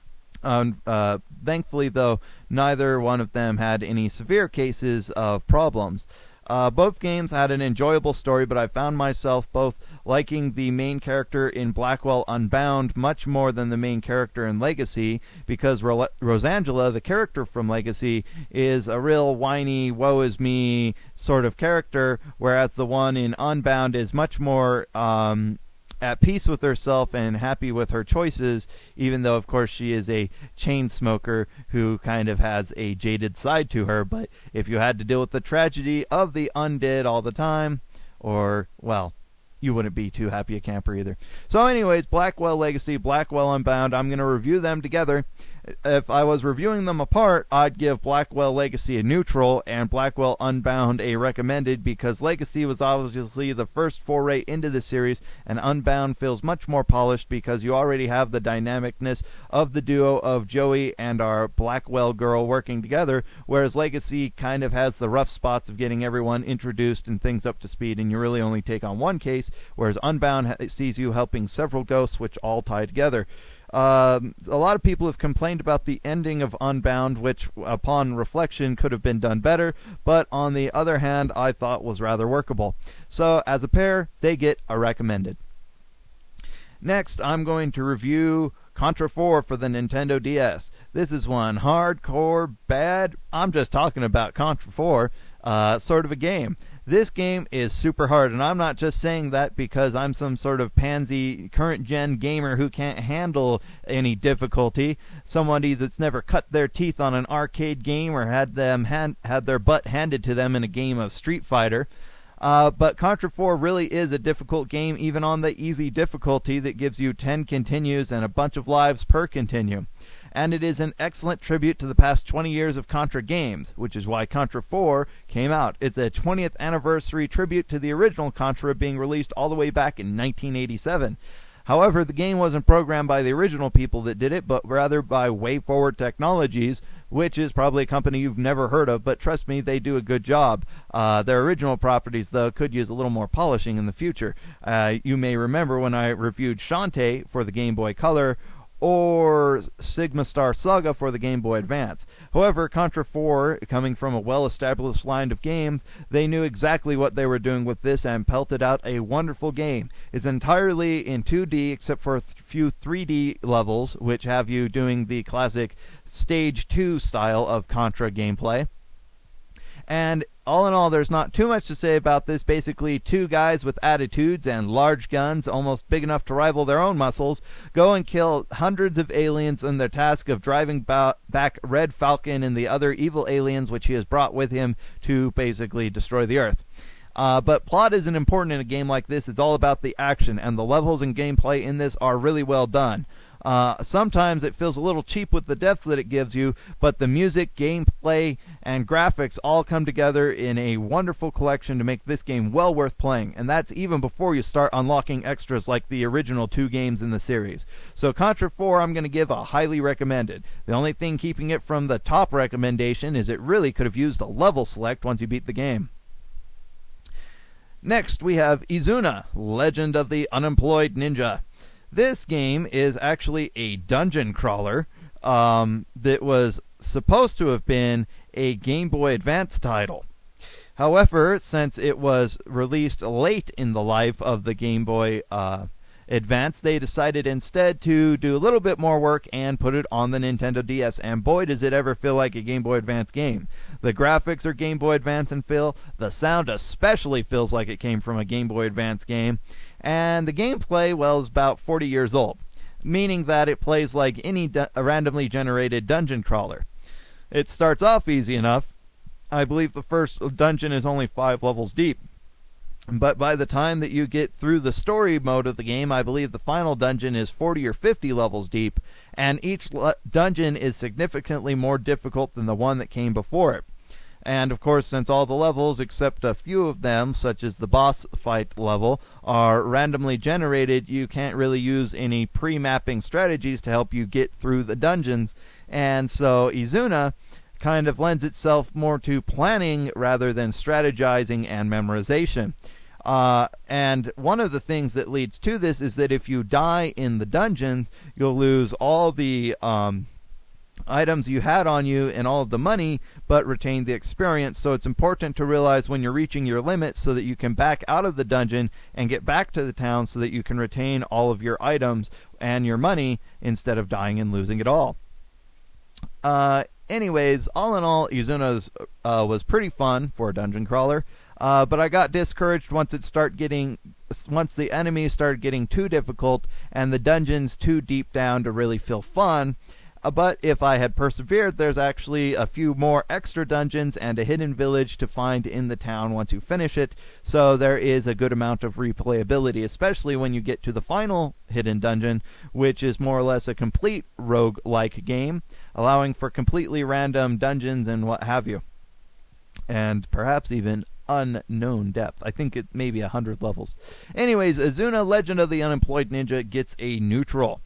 Speaker 1: Thankfully, though, neither one of them had any severe cases of problems. Both games had an enjoyable story, but I found myself both liking the main character in Blackwell Unbound much more than the main character in Legacy, because Rosangela, the character from Legacy, is a real whiny, woe is me sort of character, whereas the one in Unbound is much more at peace with herself and happy with her choices, even though, of course, she is a chain smoker who kind of has a jaded side to her. But if you had to deal with the tragedy of the undead all the time, or, well, you wouldn't be too happy a camper either. So anyways, Blackwell Legacy, Blackwell Unbound, I'm going to review them together. If I was reviewing them apart, I'd give Blackwell Legacy a neutral and Blackwell Unbound a recommended, because Legacy was obviously the first foray into the series, and Unbound feels much more polished because you already have the dynamicness of the duo of Joey and our Blackwell girl working together, whereas Legacy kind of has the rough spots of getting everyone introduced and things up to speed, and you really only take on one case, whereas Unbound sees you helping several ghosts which all tie together. A lot of people have complained about the ending of Unbound, which upon reflection could have been done better, but on the other hand I thought was rather workable. So as a pair, they get a recommended. Next, I'm going to review Contra 4 for the Nintendo DS. This is one hardcore, bad, I'm just talking about Contra 4, sort of a game. This game is super hard, and I'm not just saying that because I'm some sort of pansy current-gen gamer who can't handle any difficulty, somebody that's never cut their teeth on an arcade game or had their butt handed to them in a game of Street Fighter. But Contra 4 really is a difficult game, even on the easy difficulty that gives you 10 continues and a bunch of lives per continue. And it is an excellent tribute to the past 20 years of Contra games, which is why Contra 4 came out. It's a 20th anniversary tribute to the original Contra being released all the way back in 1987. However, the game wasn't programmed by the original people that did it, but rather by WayForward Technologies, which is probably a company you've never heard of, but trust me, they do a good job. Their original properties, though, could use a little more polishing in the future. You may remember when I reviewed Shantae for the Game Boy Color, or Sigma Star Saga for the Game Boy Advance. However, Contra 4, coming from a well-established line of games, they knew exactly what they were doing with this and pelted out a wonderful game. It's entirely in 2D except for a few 3D levels, which have you doing the classic Stage 2 style of Contra gameplay. And all in all, there's not too much to say about this. Basically, two guys with attitudes and large guns, almost big enough to rival their own muscles, go and kill hundreds of aliens in their task of driving back Red Falcon and the other evil aliens which he has brought with him to basically destroy the Earth. But plot isn't important in a game like this. It's all about the action, and the levels and gameplay in this are really well done. Sometimes it feels a little cheap with the depth that it gives you, but the music, gameplay, and graphics all come together in a wonderful collection to make this game well worth playing, and that's even before you start unlocking extras like the original 2 games in the series. So Contra 4 I'm going to give a highly recommended. The only thing keeping it from the top recommendation is it really could have used a level select once you beat the game. Next we have Izuna, Legend of the Unemployed Ninja. This game is actually a dungeon crawler that was supposed to have been a Game Boy Advance title. However, since it was released late in the life of the Game Boy Advance, they decided instead to do a little bit more work and put it on the Nintendo DS, and boy does it ever feel like a Game Boy Advance game. The graphics are Game Boy Advance in feel, the sound especially feels like it came from a Game Boy Advance game, and the gameplay, well, is about 40 years old, meaning that it plays like any randomly generated dungeon crawler. It starts off easy enough. I believe the first dungeon is only 5 levels deep. But by the time that you get through the story mode of the game, I believe the final dungeon is 40 or 50 levels deep, and each dungeon is significantly more difficult than the one that came before it. And of course, since all the levels, except a few of them, such as the boss fight level, are randomly generated, you can't really use any pre-mapping strategies to help you get through the dungeons. And so Izuna kind of lends itself more to planning rather than strategizing and memorization. And one of the things that leads to this is that if you die in the dungeons, you'll lose all the items you had on you and all of the money, but retain the experience. So it's important to realize when you're reaching your limit so that you can back out of the dungeon and get back to the town so that you can retain all of your items and your money instead of dying and losing it all. Anyways, all in all, Izuna was pretty fun for a dungeon crawler, but I got discouraged once the enemies started getting too difficult and the dungeons too deep down to really feel fun. But if I had persevered, there's actually a few more extra dungeons and a hidden village to find in the town once you finish it, so there is a good amount of replayability, especially when you get to the final hidden dungeon, which is more or less a complete rogue-like game, allowing for completely random dungeons and what have you, and perhaps even unknown depth. I think it may be 100 levels. Anyways, Izuna, Legend of the Unemployed Ninja gets a neutral.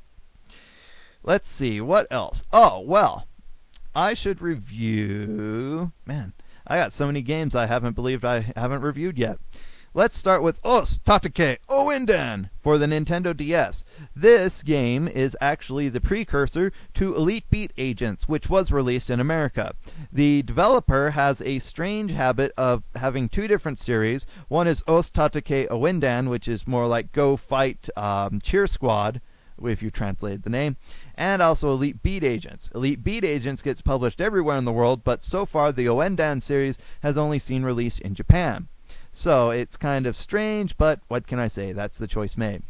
Speaker 1: Let's see, what else? Oh, well, I should review... Man, I got so many games I haven't reviewed yet. Let's start with Os Tatake Ouendan for the Nintendo DS. This game is actually the precursor to Elite Beat Agents, which was released in America. The developer has a strange habit of having 2 different series. One is Os Tatake Ouendan, which is more like Go Fight Cheer Squad, if you translate the name, and also Elite Beat Agents. Elite Beat Agents gets published everywhere in the world, but so far the Ouendan series has only seen release in Japan. So it's kind of strange, but what can I say? That's the choice made.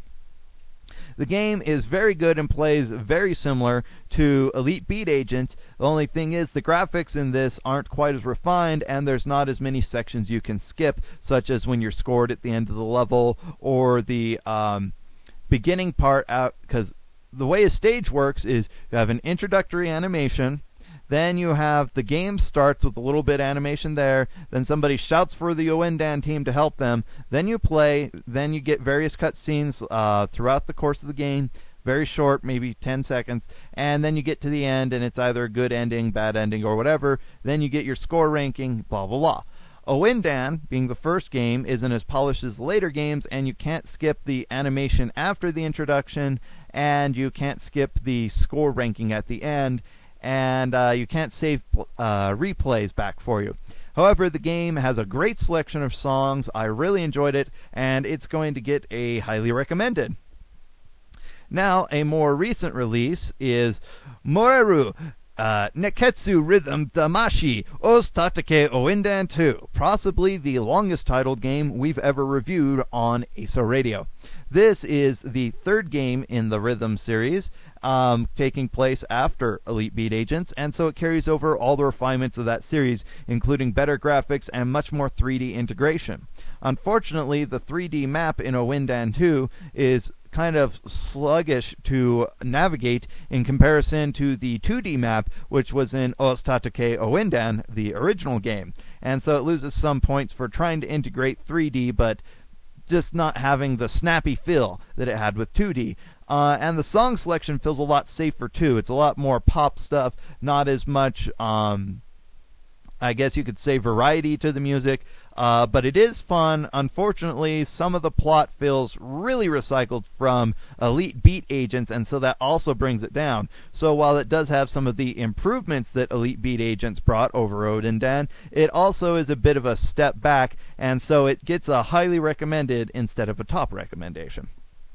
Speaker 1: The game is very good and plays very similar to Elite Beat Agents. The only thing is the graphics in this aren't quite as refined, and there's not as many sections you can skip, such as when you're scored at the end of the level, or the beginning part out, because the way a stage works is you have an introductory animation, then you have the game starts with a little bit of animation there, then somebody shouts for the Ouendan team to help them, then you play, then you get various cutscenes throughout the course of the game, very short, maybe 10 seconds, and then you get to the end and it's either a good ending, bad ending, or whatever, then you get your score ranking, blah blah blah. Ouendan, being the first game, isn't as polished as the later games, and you can't skip the animation after the introduction, and you can't skip the score ranking at the end, and you can't save replays back for you. However, the game has a great selection of songs. I really enjoyed it, and it's going to get a highly recommended. Now, a more recent release is Moreru Neketsu Rhythm Damashi Os Tatake Ouendan 2, possibly the longest titled game we've ever reviewed on ASO Radio. This is the third game in the Rhythm series, taking place after Elite Beat Agents, and so it carries over all the refinements of that series, including better graphics and much more 3D integration. Unfortunately, the 3D map in Owindan 2 is kind of sluggish to navigate in comparison to the 2D map, which was in Ostatake Owindan, the original game. And so it loses some points for trying to integrate 3D, but just not having the snappy feel that it had with 2D. And the song selection feels a lot safer too. It's a lot more pop stuff, not as much, I guess you could say, variety to the music, but it is fun. Unfortunately, some of the plot feels really recycled from Elite Beat Agents, and so that also brings it down. So while it does have some of the improvements that Elite Beat Agents brought over Owindan, it also is a bit of a step back, and so it gets a highly recommended instead of a top recommendation.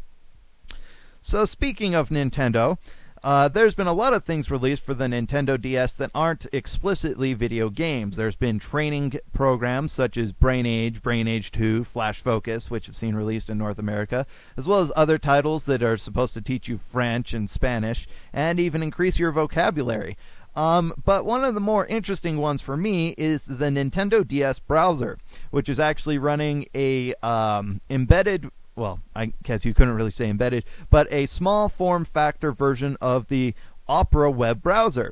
Speaker 1: So speaking of Nintendo, there's been a lot of things released for the Nintendo DS that aren't explicitly video games. There's been training programs such as Brain Age 2, Flash Focus, which have seen released in North America, as well as other titles that are supposed to teach you French and Spanish, and even increase your vocabulary. But one of the more interesting ones for me is the Nintendo DS browser, which is actually running a embedded, well, I guess you couldn't really say embedded, but a small form factor version of the Opera web browser.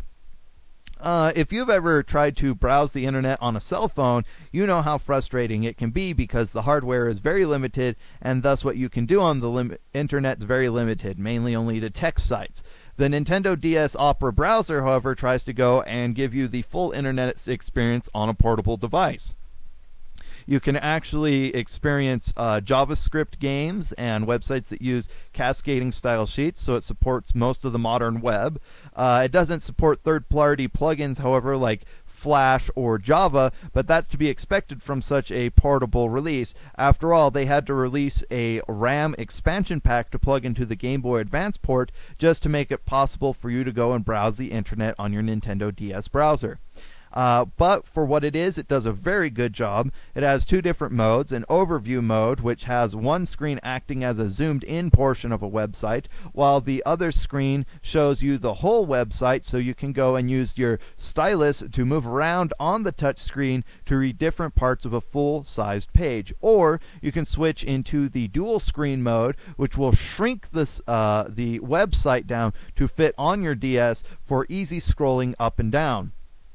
Speaker 1: If you've ever tried to browse the internet on a cell phone, you know how frustrating it can be because the hardware is very limited, and thus what you can do on the internet is very limited, mainly only to text sites. The Nintendo DS Opera browser, however, tries to go and give you the full internet experience on a portable device. You can actually experience JavaScript games and websites that use cascading style sheets, so it supports most of the modern web. It doesn't support third-party plugins, however, like Flash or Java, but that's to be expected from such a portable release. After all, they had to release a RAM expansion pack to plug into the Game Boy Advance port just to make it possible for you to go and browse the internet on your Nintendo DS browser. But for what it is, it does a very good job. It has two different modes, an overview mode, which has one screen acting as a zoomed-in portion of a website, while the other screen shows you the whole website, so you can go and use your stylus to move around on the touch screen to read different parts of a full-sized page. Or you can switch into the dual screen mode, which will shrink this, the website down to fit on your DS for easy scrolling up and down.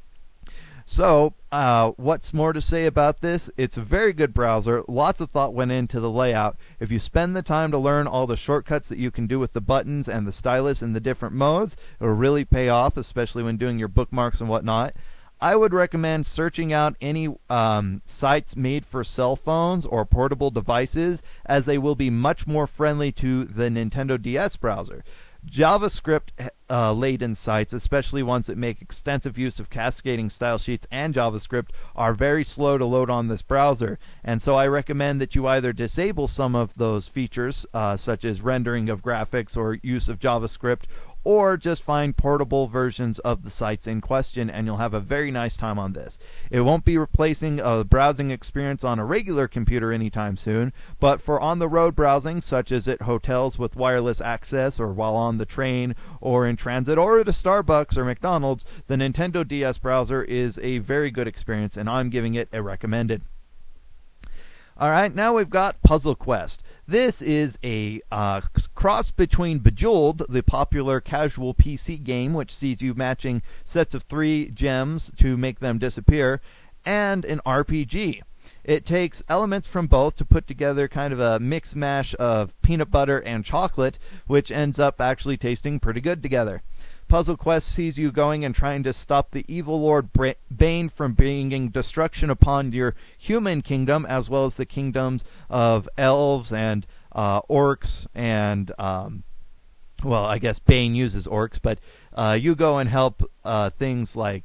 Speaker 1: So, what's more to say about this? It's a very good browser. Lots of thought went into the layout. If you spend the time to learn all the shortcuts that you can do with the buttons and the stylus in the different modes, it will really pay off, especially when doing your bookmarks and whatnot. I would recommend searching out any sites made for cell phones or portable devices, as they will be much more friendly to the Nintendo DS browser. JavaScript-laden sites, especially ones that make extensive use of cascading style sheets and JavaScript, are very slow to load on this browser. And so I recommend that you either disable some of those features, such as rendering of graphics or use of JavaScript, or just find portable versions of the sites in question, and you'll have a very nice time on this. It won't be replacing a browsing experience on a regular computer anytime soon, but for on-the-road browsing, such as at hotels with wireless access, or while on the train, or in transit, or at a Starbucks or McDonald's, the Nintendo DS browser is a very good experience, and I'm giving it a recommended. Alright, now we've got Puzzle Quest. This is a cross between Bejeweled, the popular casual PC game which sees you matching sets of 3 gems to make them disappear, and an RPG. It takes elements from both to put together kind of a mix mash of peanut butter and chocolate, which ends up actually tasting pretty good together. Puzzle Quest sees you going and trying to stop the evil Lord Bane from bringing destruction upon your human kingdom, as well as the kingdoms of elves and orcs and, well, I guess Bane uses orcs, but you go and help things like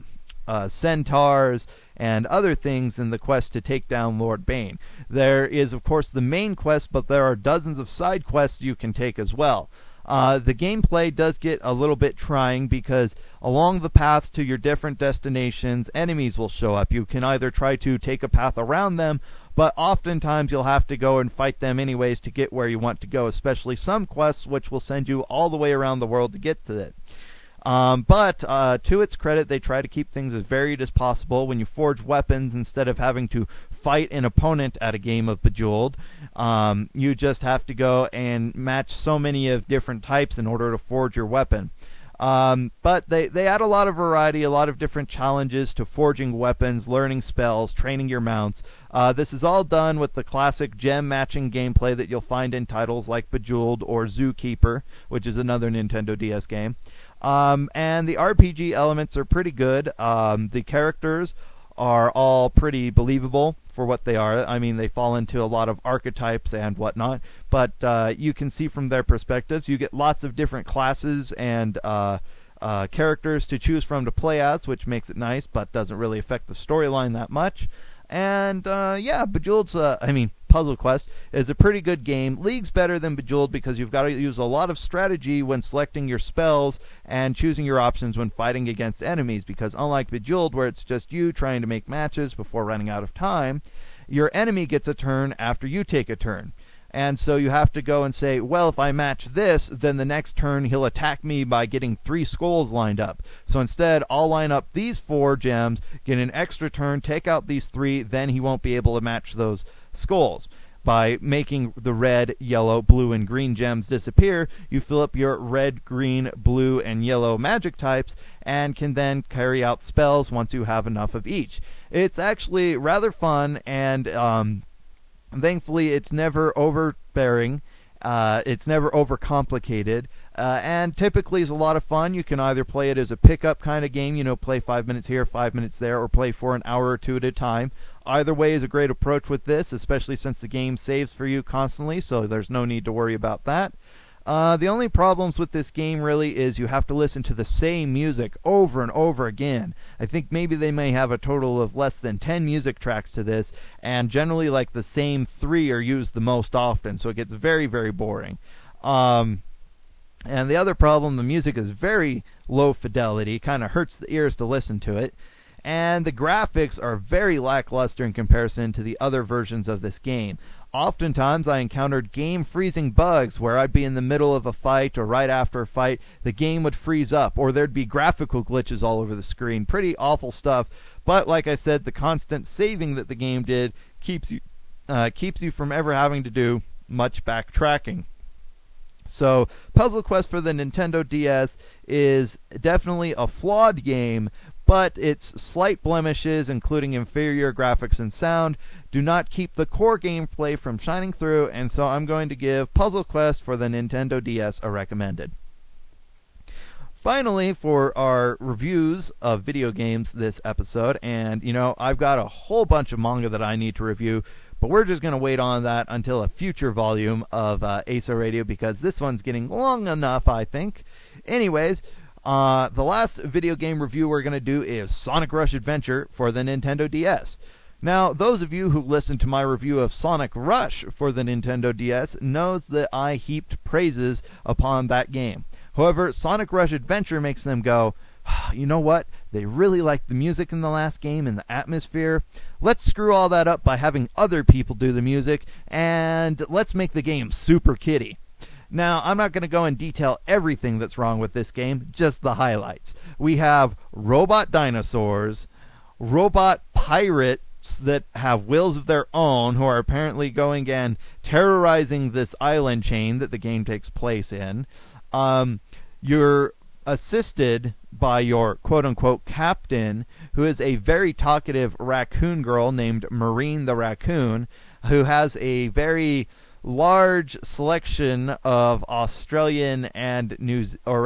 Speaker 1: centaurs and other things in the quest to take down Lord Bane. There is, of course, the main quest, but there are dozens of side quests you can take as well. The gameplay does get a little bit trying because along the paths to your different destinations, enemies will show up. You can either try to take a path around them, but oftentimes you'll have to go and fight them anyways to get where you want to go, especially some quests which will send you all the way around the world to get to it. But to its credit, they try to keep things as varied as possible. When you forge weapons, instead of having to fight an opponent at a game of Bejeweled, you just have to go and match so many of different types in order to forge your weapon. But they add a lot of variety, a lot of different challenges to forging weapons, learning spells, training your mounts. This is all done with the classic gem matching gameplay that you'll find in titles like Bejeweled or Zookeeper, which is another Nintendo DS game. And the RPG elements are pretty good. The characters are all pretty believable for what they are. I mean, they fall into a lot of archetypes and whatnot, but you can see from their perspectives. You get lots of different classes and characters to choose from to play as, which makes it nice, but doesn't really affect the storyline that much. And yeah, Bejeweled's, Puzzle Quest is a pretty good game. League's better than Bejeweled because you've got to use a lot of strategy when selecting your spells and choosing your options when fighting against enemies, because unlike Bejeweled, where it's just you trying to make matches before running out of time, your enemy gets a turn after you take a turn. And so you have to go and say, well, if I match this, then the next turn he'll attack me by getting 3 skulls lined up. So instead, I'll line up these 4 gems, get an extra turn, take out these 3, then he won't be able to match those skulls. By making the red, yellow, blue, and green gems disappear, you fill up your red, green, blue, and yellow magic types and can then carry out spells once you have enough of each. It's actually rather fun, and thankfully, it's never overbearing. It's never overcomplicated, and typically is a lot of fun. You can either play it as a pickup kind of game, play 5 minutes here, 5 minutes there, or play for an hour or 2 at a time. Either way is a great approach with this, especially since the game saves for you constantly, so there's no need to worry about that. The only problems with this game really is you have to listen to the same music over and over again. I think maybe they may have a total of less than 10 music tracks to this, and generally like the same 3 are used the most often, so it gets very, very boring. And the other problem, the music is very low fidelity, kind of hurts the ears to listen to it. And the graphics are very lackluster in comparison to the other versions of this game. Oftentimes I encountered game freezing bugs where I'd be in the middle of a fight or right after a fight, the game would freeze up, or there'd be graphical glitches all over the screen. Pretty awful stuff, but like I said, the constant saving that the game did keeps you from ever having to do much backtracking. So, Puzzle Quest for the Nintendo DS is definitely a flawed game, but its slight blemishes, including inferior graphics and sound, do not keep the core gameplay from shining through, and so I'm going to give Puzzle Quest for the Nintendo DS a recommended. Finally, for our reviews of video games this episode, and I've got a whole bunch of manga that I need to review, but we're just going to wait on that until a future volume of ASO Radio, because this one's getting long enough, I think. Anyways, the last video game review we're going to do is Sonic Rush Adventure for the Nintendo DS. Now, those of you who listened to my review of Sonic Rush for the Nintendo DS knows that I heaped praises upon that game. However, Sonic Rush Adventure makes them go, you know what? They really liked the music in the last game and the atmosphere. Let's screw all that up by having other people do the music, and let's make the game super kiddie. Now, I'm not going to go in detail everything that's wrong with this game, just the highlights. We have robot dinosaurs, robot pirates that have wills of their own who are apparently going and terrorizing this island chain that the game takes place in. You're assisted by your quote-unquote captain, who is a very talkative raccoon girl named Marine the Raccoon, who has a very large selection of Australian and New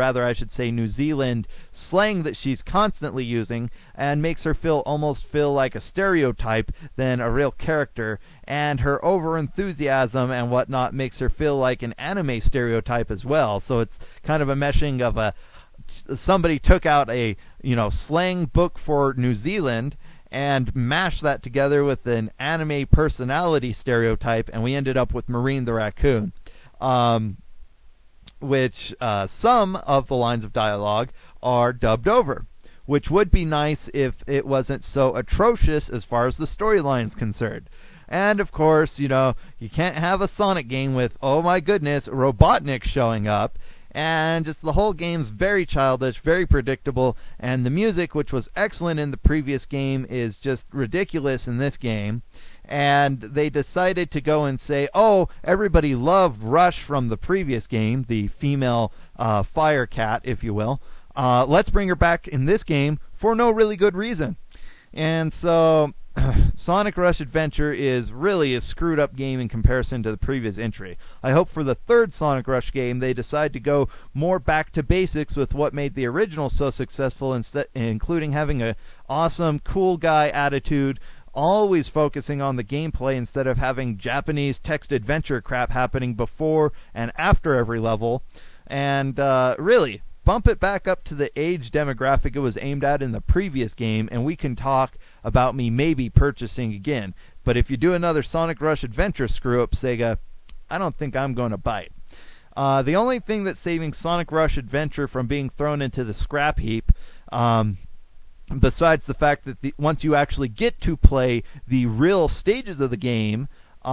Speaker 1: Zealand slang that she's constantly using, and makes her almost feel like a stereotype than a real character, and her over-enthusiasm and whatnot makes her feel like an anime stereotype as well. So it's kind of a meshing of somebody took out a slang book for New Zealand and mashed that together with an anime personality stereotype, and we ended up with Marine the Raccoon. which some of the lines of dialogue are dubbed over, which would be nice if it wasn't so atrocious as far as the storyline is concerned. And, of course, you can't have a Sonic game with, oh my goodness, Robotnik showing up. And just the whole game's very childish, very predictable, and the music, which was excellent in the previous game, is just ridiculous in this game. And they decided to go and say, oh, everybody loved Rush from the previous game, the female fire cat, if you will. Let's bring her back in this game for no really good reason. And so Sonic Rush Adventure is really a screwed up game in comparison to the previous entry. I hope for the third Sonic Rush game they decide to go more back to basics with what made the original so successful, including having a awesome, cool guy attitude, always focusing on the gameplay instead of having Japanese text adventure crap happening before and after every level. And really, bump it back up to the age demographic it was aimed at in the previous game, and we can talk about me maybe purchasing again. But if you do another Sonic Rush Adventure screw-up, Sega, I don't think I'm going to bite. The only thing that's saving Sonic Rush Adventure from being thrown into the scrap heap, besides the fact that once you actually get to play the real stages of the game,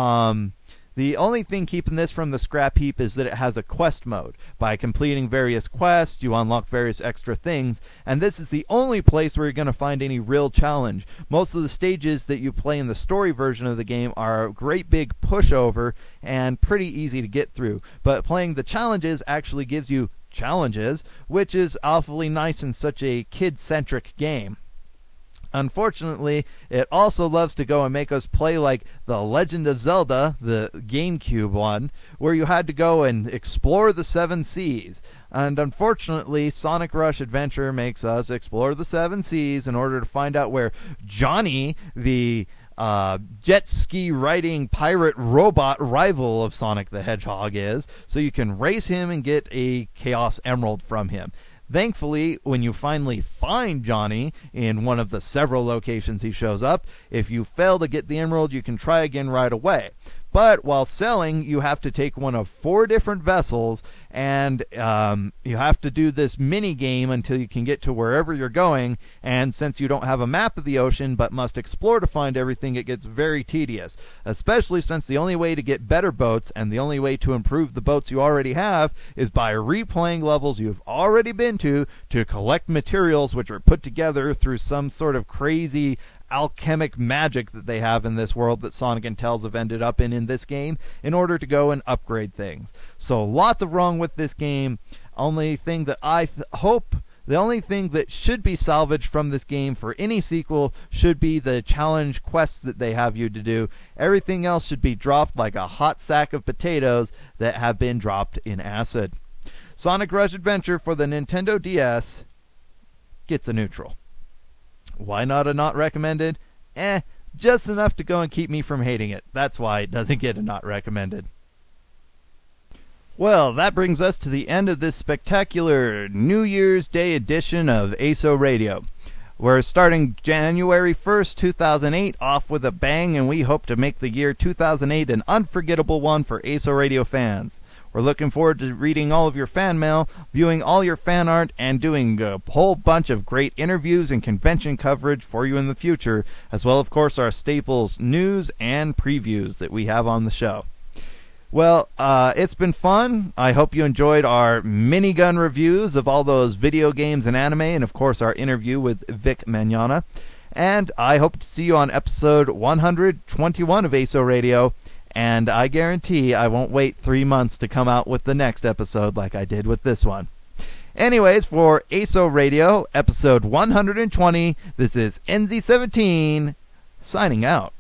Speaker 1: the only thing keeping this from the scrap heap is that it has a quest mode. By completing various quests, you unlock various extra things, and this is the only place where you're going to find any real challenge. Most of the stages that you play in the story version of the game are a great big pushover and pretty easy to get through. But playing the challenges actually gives you challenges, which is awfully nice in such a kid-centric game. Unfortunately, it also loves to go and make us play like The Legend of Zelda, the GameCube one, where you had to go and explore the 7 seas. And unfortunately, Sonic Rush Adventure makes us explore the 7 seas in order to find out where Johnny, the jet ski riding pirate robot rival of Sonic the Hedgehog, is, so you can race him and get a Chaos Emerald from him. Thankfully, when you finally find Johnny in one of the several locations he shows up, if you fail to get the emerald, you can try again right away. But while sailing, you have to take one of 4 different vessels, and you have to do this mini game until you can get to wherever you're going. And since you don't have a map of the ocean but must explore to find everything, it gets very tedious, especially since the only way to get better boats and the only way to improve the boats you already have is by replaying levels you've already been to collect materials which are put together through some sort of crazy alchemic magic that they have in this world that Sonic and Tails have ended up in this game in order to go and upgrade things. So lots of wrong with this game. Only thing that the only thing that should be salvaged from this game for any sequel should be the challenge quests that they have you to do. Everything else should be dropped like a hot sack of potatoes that have been dropped in acid. Sonic Rush Adventure for the Nintendo DS gets a neutral. Why not a not recommended? Just enough to go and keep me from hating it. That's why it doesn't get a not recommended. Well, that brings us to the end of this spectacular New Year's Day edition of ASO Radio. We're starting January 1st, 2008 off with a bang, and we hope to make the year 2008 an unforgettable one for ASO Radio fans. We're looking forward to reading all of your fan mail, viewing all your fan art, and doing a whole bunch of great interviews and convention coverage for you in the future, as well, of course, our staples news and previews that we have on the show. Well, it's been fun. I hope you enjoyed our minigun reviews of all those video games and anime, and, of course, our interview with Vic Mignogna. And I hope to see you on episode 121 of ASO Radio. And I guarantee I won't wait 3 months to come out with the next episode like I did with this one. Anyways, for ASO Radio, episode 120, this is NZ17, signing out.